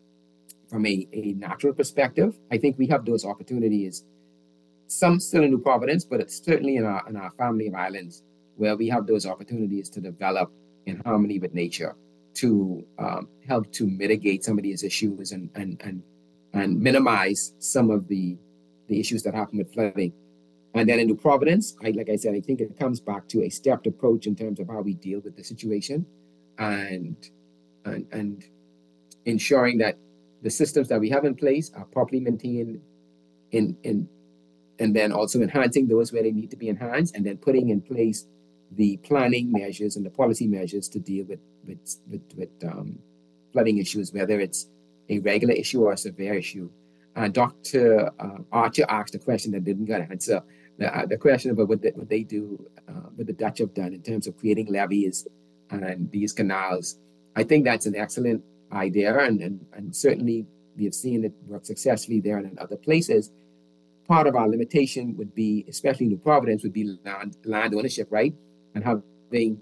from a, a natural perspective, I think we have those opportunities. Some still in New Providence, but it's certainly in our in our family of islands where we have those opportunities to develop in harmony with nature, to um, help to mitigate some of these issues and and and and minimize some of the the issues that happen with flooding. And then in New Providence, I, like I said, I think it comes back to a stepped approach in terms of how we deal with the situation, and and and ensuring that the systems that we have in place are properly maintained, in in and then also enhancing those where they need to be enhanced, and then putting in place the planning measures and the policy measures to deal with with with, with um, flooding issues, whether it's a regular issue or a severe issue. And Doctor Uh, Archer asked a question that didn't get an answer. The, uh, the question about what, the, what they do, uh, what the Dutch have done in terms of creating levees and these canals. I think that's an excellent idea, and, and, and certainly we have seen it work successfully there and in other places. Part of our limitation would be, especially New Providence, would be land, land ownership, right? And having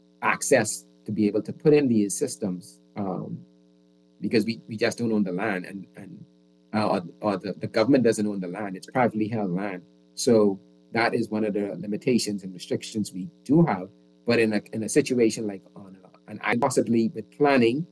access to be able to put in these systems, um, because we, we just don't own the land, and, and uh, or, or the, the government doesn't own the land. It's privately held land. So that is one of the limitations and restrictions we do have. But in a in a situation like on a, and I possibly with planning,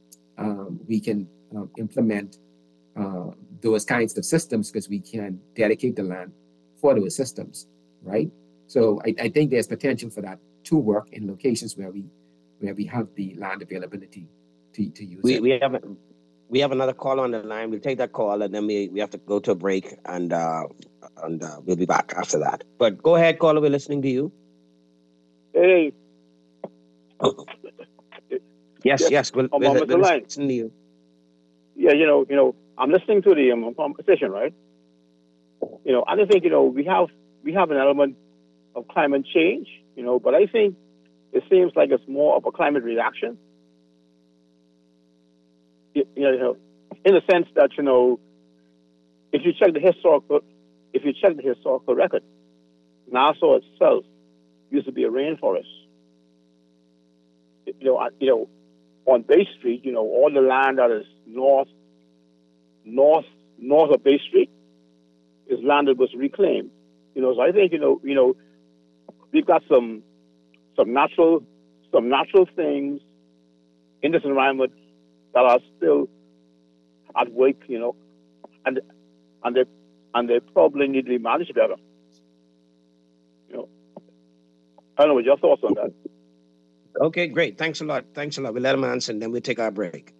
um, we can um, implement uh, those kinds of systems because we can dedicate the land for those systems, right? So I, I think there's potential for that to work in locations where we where we have the land availability to, to use we, it. We have we have another call on the line. We'll take that call, and then we, we have to go to a break, and uh, and uh, we'll be back after that. But go ahead, caller. We're listening to you. Hey. Yes, yes. yes we'll, I'm we'll, on we'll the line. listen to you. Yeah, you know, you know, I'm listening to the um, conversation, right? You know, and I think, you know, we have we have an element of climate change, you know, but I think it seems like it's more of a climate reaction. You, you know, in the sense that, you know, if you check the historical, if you check the historical record, Nassau itself used to be a rainforest. You know, you know, on Bay Street, you know, all the land that is north, north, north of Bay Street is land that was reclaimed. You know, so I think, you know, you know, we've got some, some natural, some natural things in this environment that are still at work, you know, and and they and they probably need to be managed better. You know, I don't know what your thoughts on that. Okay, great. Thanks a lot. Thanks a lot. We'll let him answer, and then we'll take our break.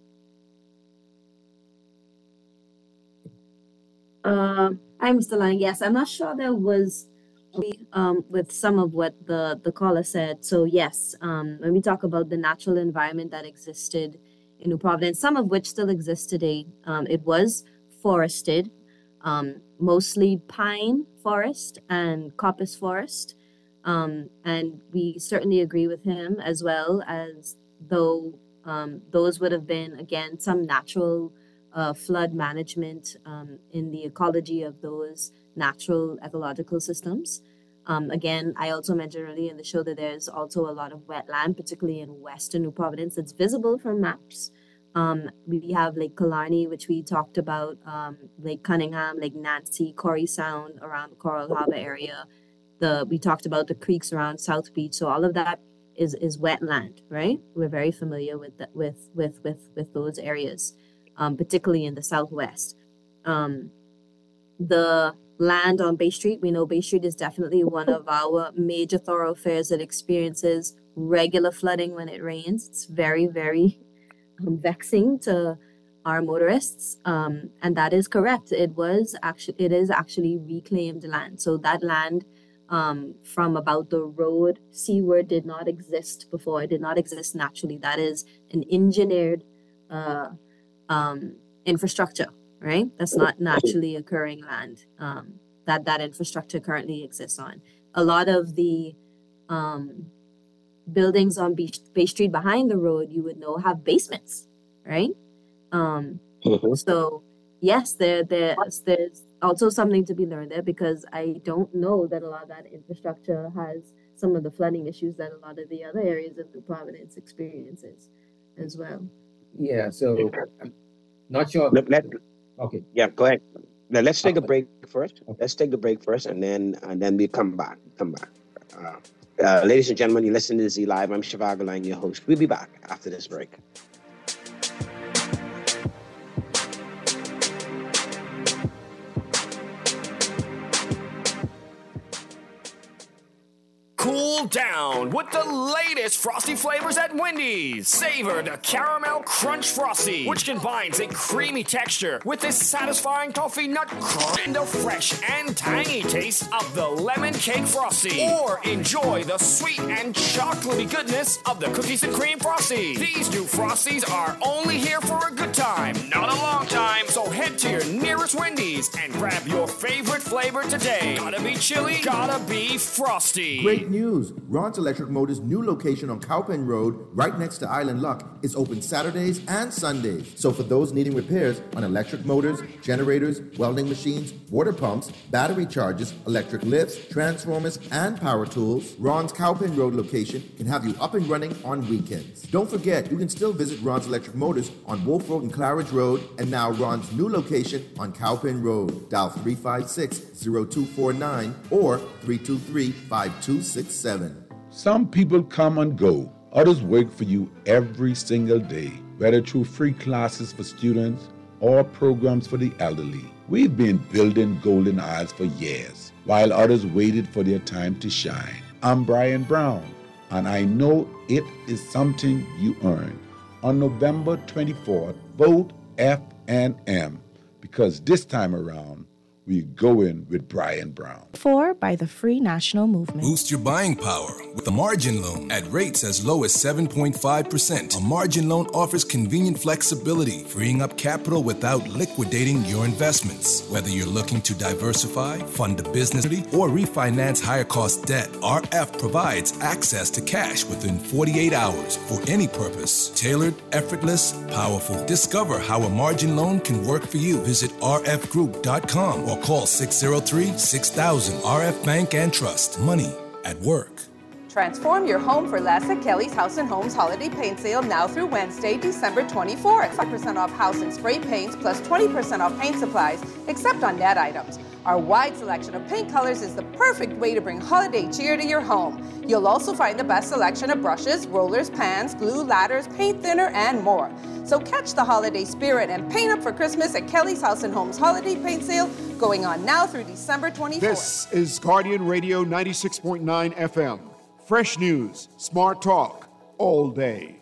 Uh, I'm Mister Lang. Yes, I'm not sure there was um, with some of what the, the caller said. So yes, um, when we talk about the natural environment that existed in New Providence, some of which still exists today, um, it was forested, um, mostly pine forest and coppice forest. Um, and we certainly agree with him, as well as though um, those would have been, again, some natural uh, flood management um, in the ecology of those natural ecological systems. Um, again, I also mentioned earlier in the show that there's also a lot of wetland, particularly in western New Providence, that's visible from maps. Um, we have Lake Killarney, which we talked about, um, Lake Cunningham, Lake Nancy, Corrie Sound around the Coral Harbor area. The, we talked about the creeks around South Beach. So all of that is, is wetland, right? We're very familiar with that, with, with, with, with those areas. um, particularly in the Southwest. Um, the land on Bay Street, we know Bay Street is definitely one of our major thoroughfares that experiences regular flooding when it rains. It's very, very um, vexing to our motorists, um, and that is correct. It was actually, it is actually reclaimed land. So that land um, from about the road seaward did not exist before. It did not exist naturally. That is an engineered uh, um, infrastructure, right? That's not naturally occurring land um, that that infrastructure currently exists on. A lot of the um, buildings on Bay, Bay Street behind the road, you would know, have basements, right? Um, mm-hmm. So yes, there there's there's also something to be learned there, because I don't know that a lot of that infrastructure has some of the flooding issues that a lot of the other areas of New Providence experiences as well. Yeah, so I'm not sure. Let, let, okay. Yeah, go ahead. Now let's take a break first. Let's take the break first, and then and then we come back. Come back. Uh, uh, ladies and gentlemen, you listen to Z Live. I'm Shivago Lang, your host. We'll be back after this break. Cool down with the latest Frosty flavors at Wendy's. Savor the Caramel Crunch Frosty, which combines a creamy texture with a satisfying toffee nut crunch and the fresh and tangy taste of the Lemon Cake Frosty. Or enjoy the sweet and chocolatey goodness of the Cookies and Cream Frosty. These new Frosties are only here for a good time, not a long time. So head to your nearest Wendy's and grab your favorite flavor today. Gotta be chili, gotta be frosty. Great news! Ron's Electric Motors' new location on Cowpen Road, right next to Island Luck, is open Saturdays and Sundays. So for those needing repairs on electric motors, generators, welding machines, water pumps, battery chargers, electric lifts, transformers, and power tools, Ron's Cowpen Road location can have you up and running on weekends. Don't forget, you can still visit Ron's Electric Motors on Wolf Road and Claridge Road, and now Ron's new location on Cowpen Road. Dial three five six, zero two four nine or three two three, five two six seven. Some people come and go. Others work for you every single day, whether through free classes for students or programs for the elderly. We've been building Golden Isles for years, while others waited for their time to shine. I'm Brian Brown, and I know it is something you earned. On November twenty-fourth, vote F and M, because this time around, we go in with Brian Brown. Four by the Free National Movement. Boost your buying power with a margin loan at rates as low as seven point five percent. A margin loan offers convenient flexibility, freeing up capital without liquidating your investments. Whether you're looking to diversify, fund a business, or refinance higher cost debt, R F provides access to cash within forty-eight hours for any purpose. Tailored, effortless, powerful. Discover how a margin loan can work for you. Visit r f group dot com or call six zero three, six thousand. R F Bank and Trust. Money at work. Transform your home for less at Kelly's House and Homes Holiday Paint Sale now through Wednesday, December twenty-fourth. five percent off house and spray paints plus twenty percent off paint supplies, except on net items. Our wide selection of paint colors is the perfect way to bring holiday cheer to your home. You'll also find the best selection of brushes, rollers, pans, glue, ladders, paint thinner, and more. So catch the holiday spirit and paint up for Christmas at Kelly's House and Homes Holiday Paint Sale, going on now through December twenty-fourth. This is Guardian Radio ninety-six point nine F M. Fresh news, smart talk, all day.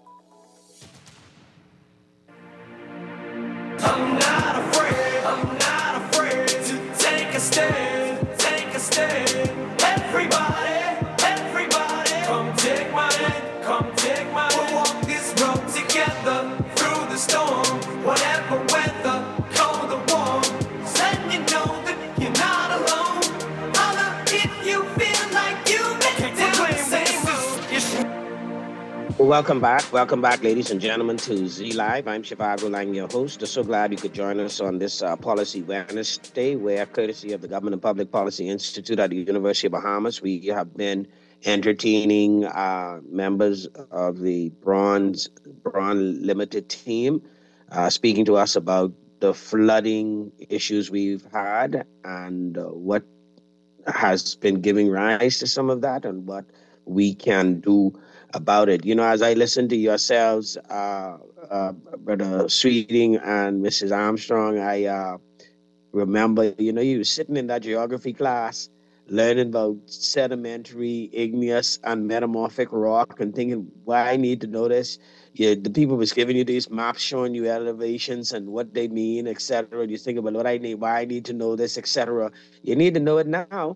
I'm not afraid, I'm not afraid to take a stand, take a stand. Everybody, everybody, come take my hand, come take my hand. We'll walk this road together through the storm, whatever weather, cold or warm. Just letting you know that you're not alone. Holla if you feel like you've been down the same road. Well, welcome back. Welcome back, ladies and gentlemen, to Z Live. I'm Shivago Lang, your host. I'm so glad you could join us on this uh, Policy Wednesday, where, courtesy of the Government and Public Policy Institute at the University of Bahamas, we have been entertaining uh, members of the Bronze, Bronze Limited team, uh, speaking to us about the flooding issues we've had and uh, what has been giving rise to some of that and what we can do about it. You know, as I listen to yourselves, uh, uh, Brother Sweeting and Missus Armstrong, I uh, remember, you know, you were sitting in that geography class learning about sedimentary, igneous, and metamorphic rock and thinking, why I need to know this. Yeah, the people was giving you these maps showing you elevations and what they mean, et cetera. You think about what I need, why I need to know this, et cetera. You need to know it now.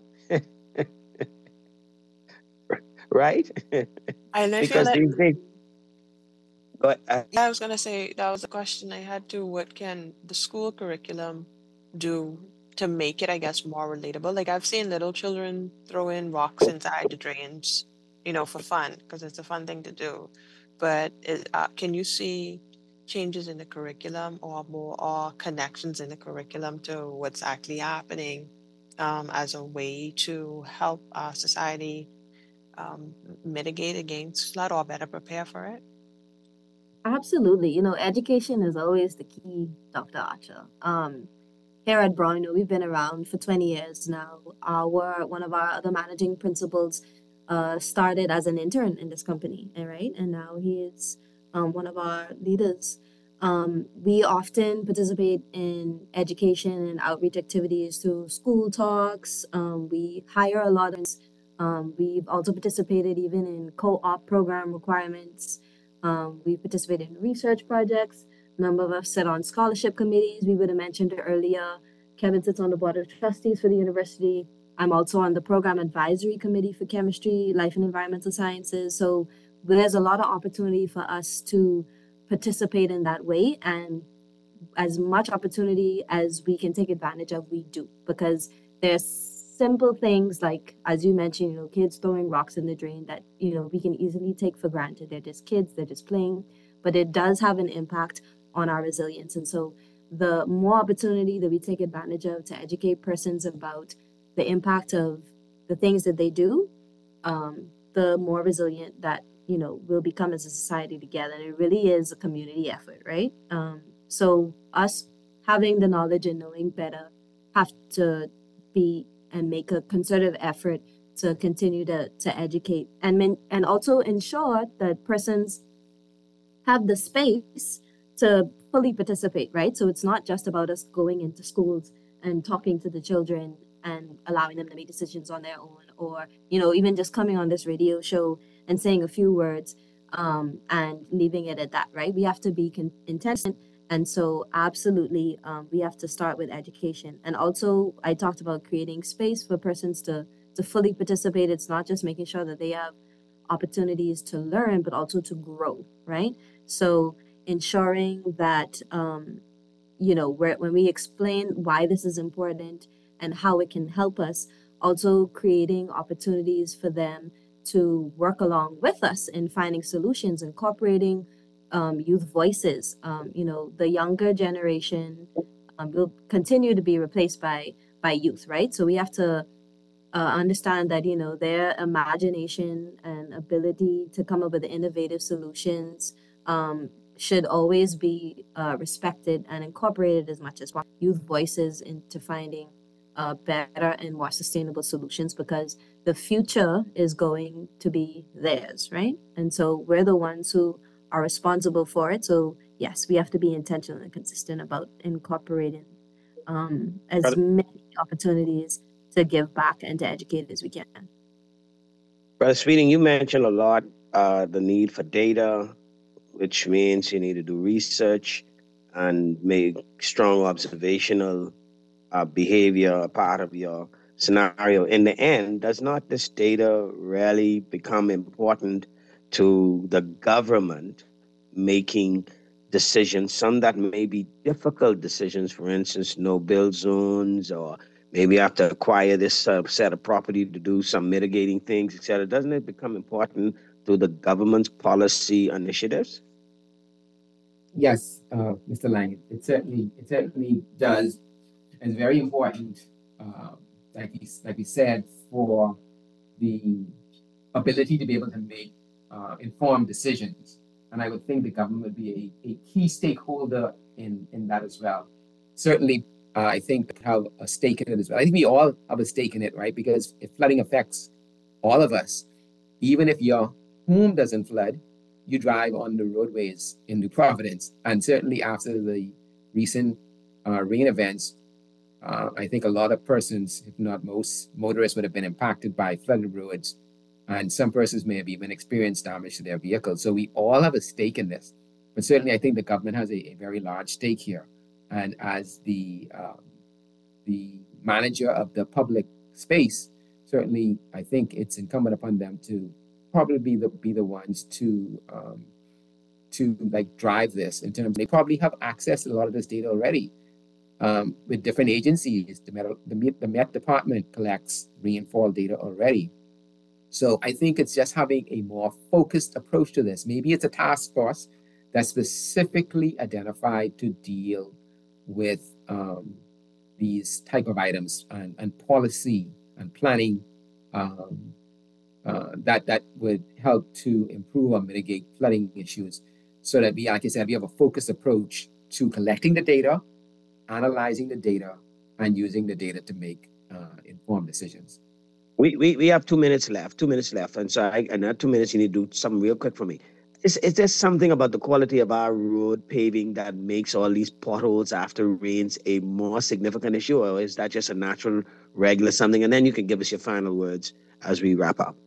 Right? I feel Because that. these things. But uh, Yeah, I was gonna say that was a question I had too. What can the school curriculum do to make it, I guess, more relatable? Like I've seen little children throw in rocks inside the drains, you know, for fun because it's a fun thing to do. But it, uh, can you see changes in the curriculum or more or connections in the curriculum to what's actually happening um, as a way to help our society um, mitigate against flood or better prepare for it? Absolutely. You know, education is always the key, Doctor Archer. Um, here at Brown, you know, we've been around for twenty years now. Our one of our other managing principals uh, started as an intern in this company, and right, and now he is um, one of our leaders. Um, we often participate in education and outreach activities through school talks. Um, we hire a lot of. Um, we've also participated even in co-op program requirements. Um, we participated in research projects. A number of us sit on scholarship committees. We would have mentioned it earlier. Kevin sits on the board of trustees for the university. I'm also on the program advisory committee for chemistry, life and environmental sciences. So there's a lot of opportunity for us to participate in that way. And as much opportunity as we can take advantage of, we do. Because there's simple things like, as you mentioned, you know, kids throwing rocks in the drain that, you know, we can easily take for granted. They're just kids, they're just playing, but it does have an impact on our resilience. And so the more opportunity that we take advantage of to educate persons about the impact of the things that they do, um, the more resilient that, you know, we'll become as a society together. And it really is a community effort, right? Um, so us having the knowledge and knowing better have to be and make a concerted effort to continue to, to educate and min- and also ensure that persons have the space to fully participate, right? So it's not just about us going into schools and talking to the children and allowing them to make decisions on their own, or, you know, even just coming on this radio show and saying a few words um, and leaving it at that, right? We have to be con- intentional. And so absolutely, um, we have to start with education. And also, I talked about creating space for persons to, to fully participate. It's not just making sure that they have opportunities to learn, but also to grow, right? So ensuring that, um, you know, where, when we explain why this is important and how it can help us, also creating opportunities for them to work along with us in finding solutions, incorporating um, youth voices. Um, you know, the younger generation um, will continue to be replaced by by youth, right? So we have to uh, understand that, you know, their imagination and ability to come up with innovative solutions um, should always be uh, respected and incorporated as much as possible. Youth voices into finding uh, better and more sustainable solutions, because the future is going to be theirs, right? And so we're the ones who are responsible for it. So yes, we have to be intentional and consistent about incorporating um, as Brother- many opportunities to give back and to educate as we can. Brother Sweeting, you mentioned a lot uh, the need for data, which means you need to do research and make strong observational uh, behavior a part of your scenario. In the end, does not this data really become important to the government making decisions, some that may be difficult decisions, for instance, no build zones, or maybe you have to acquire this uh, set of property to do some mitigating things, et cetera? Doesn't it become important to the government's policy initiatives? Yes, uh, Mister Lang, it certainly it certainly does. It's very important, uh, like he like he said, for the ability to be able to make uh, informed decisions. And I would think the government would be a, a key stakeholder in, in that as well. Certainly, uh, I think have a stake in it as well. I think we all have a stake in it, right? Because if flooding affects all of us, even if you're home doesn't flood, you drive on the roadways in New Providence. And certainly after the recent uh, rain events, uh, I think a lot of persons, if not most motorists, would have been impacted by flooded roads. And some persons may have even experienced damage to their vehicles. So we all have a stake in this. But certainly I think the government has a, a very large stake here. And as the um, the manager of the public space, certainly I think it's incumbent upon them to probably be the be the ones to um, to like drive this in terms. They probably have access to a lot of this data already um, with different agencies. The Met, the, Met, the Met Department collects rainfall data already. So I think it's just having a more focused approach to this. Maybe it's a task force that's specifically identified to deal with um, these type of items and, and policy and planning um, uh, that that would help to improve or mitigate flooding issues, so that we, like I said, we have a focused approach to collecting the data, analyzing the data, and using the data to make uh, informed decisions. We, we we have two minutes left, two minutes left. And so I, in that two minutes, you need to do something real quick for me. Is, is there something about the quality of our road paving that makes all these potholes after rains a more significant issue? Or is that just a natural, regular something? And then you can give us your final words as we wrap up.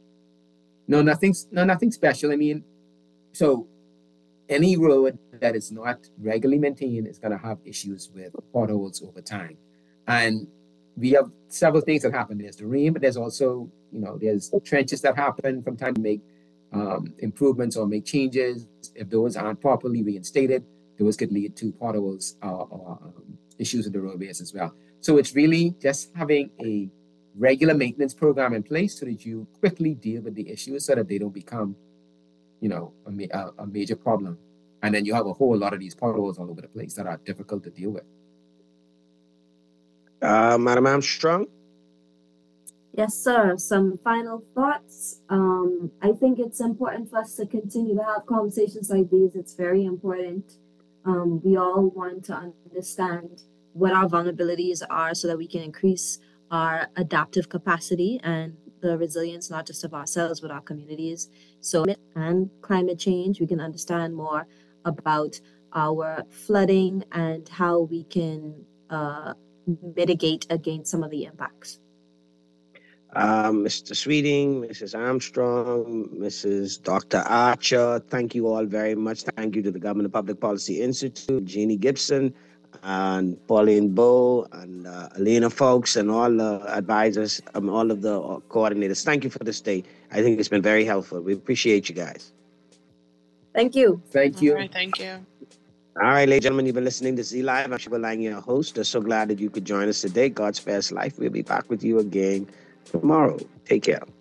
No, nothing, no, nothing special. I mean, so any road that is not regularly maintained is going to have issues with potholes over time. And we have several things that happen. There's the rain, but there's also, you know, there's trenches that happen from time to make um, improvements or make changes. If those aren't properly reinstated, those could lead to potholes or, or um, issues with the roadways as well. So it's really just having a regular maintenance program in place so that you quickly deal with the issues so that they don't become, you know, a, ma- a major problem. And then you have a whole lot of these potholes all over the place that are difficult to deal with. Uh, Madam Armstrong? Yes, sir. Some final thoughts. Um, I think it's important for us to continue to have conversations like these. It's very important. Um, we all want to understand what our vulnerabilities are so that we can increase our adaptive capacity and the resilience, not just of ourselves, but our communities. So, and climate change, we can understand more about our flooding and how we can uh, mitigate against some of the impacts. Uh, Mister Sweeting, Missus Armstrong, Missus Doctor Archer, thank you all very much. Thank you to the Government of Public Policy Institute, Jeannie Gibson, and Pauline Bowe, and uh, Elena Folks, and all the advisors, um, all of the coordinators. Thank you for this day. I think it's been very helpful. We appreciate you guys. Thank you. Thank you. All right, thank you. All right, ladies and gentlemen, you've been listening to Z Live. I'm Shiva Lang, your host. I'm so glad that you could join us today. God's Best Life. We'll be back with you again tomorrow. Take care.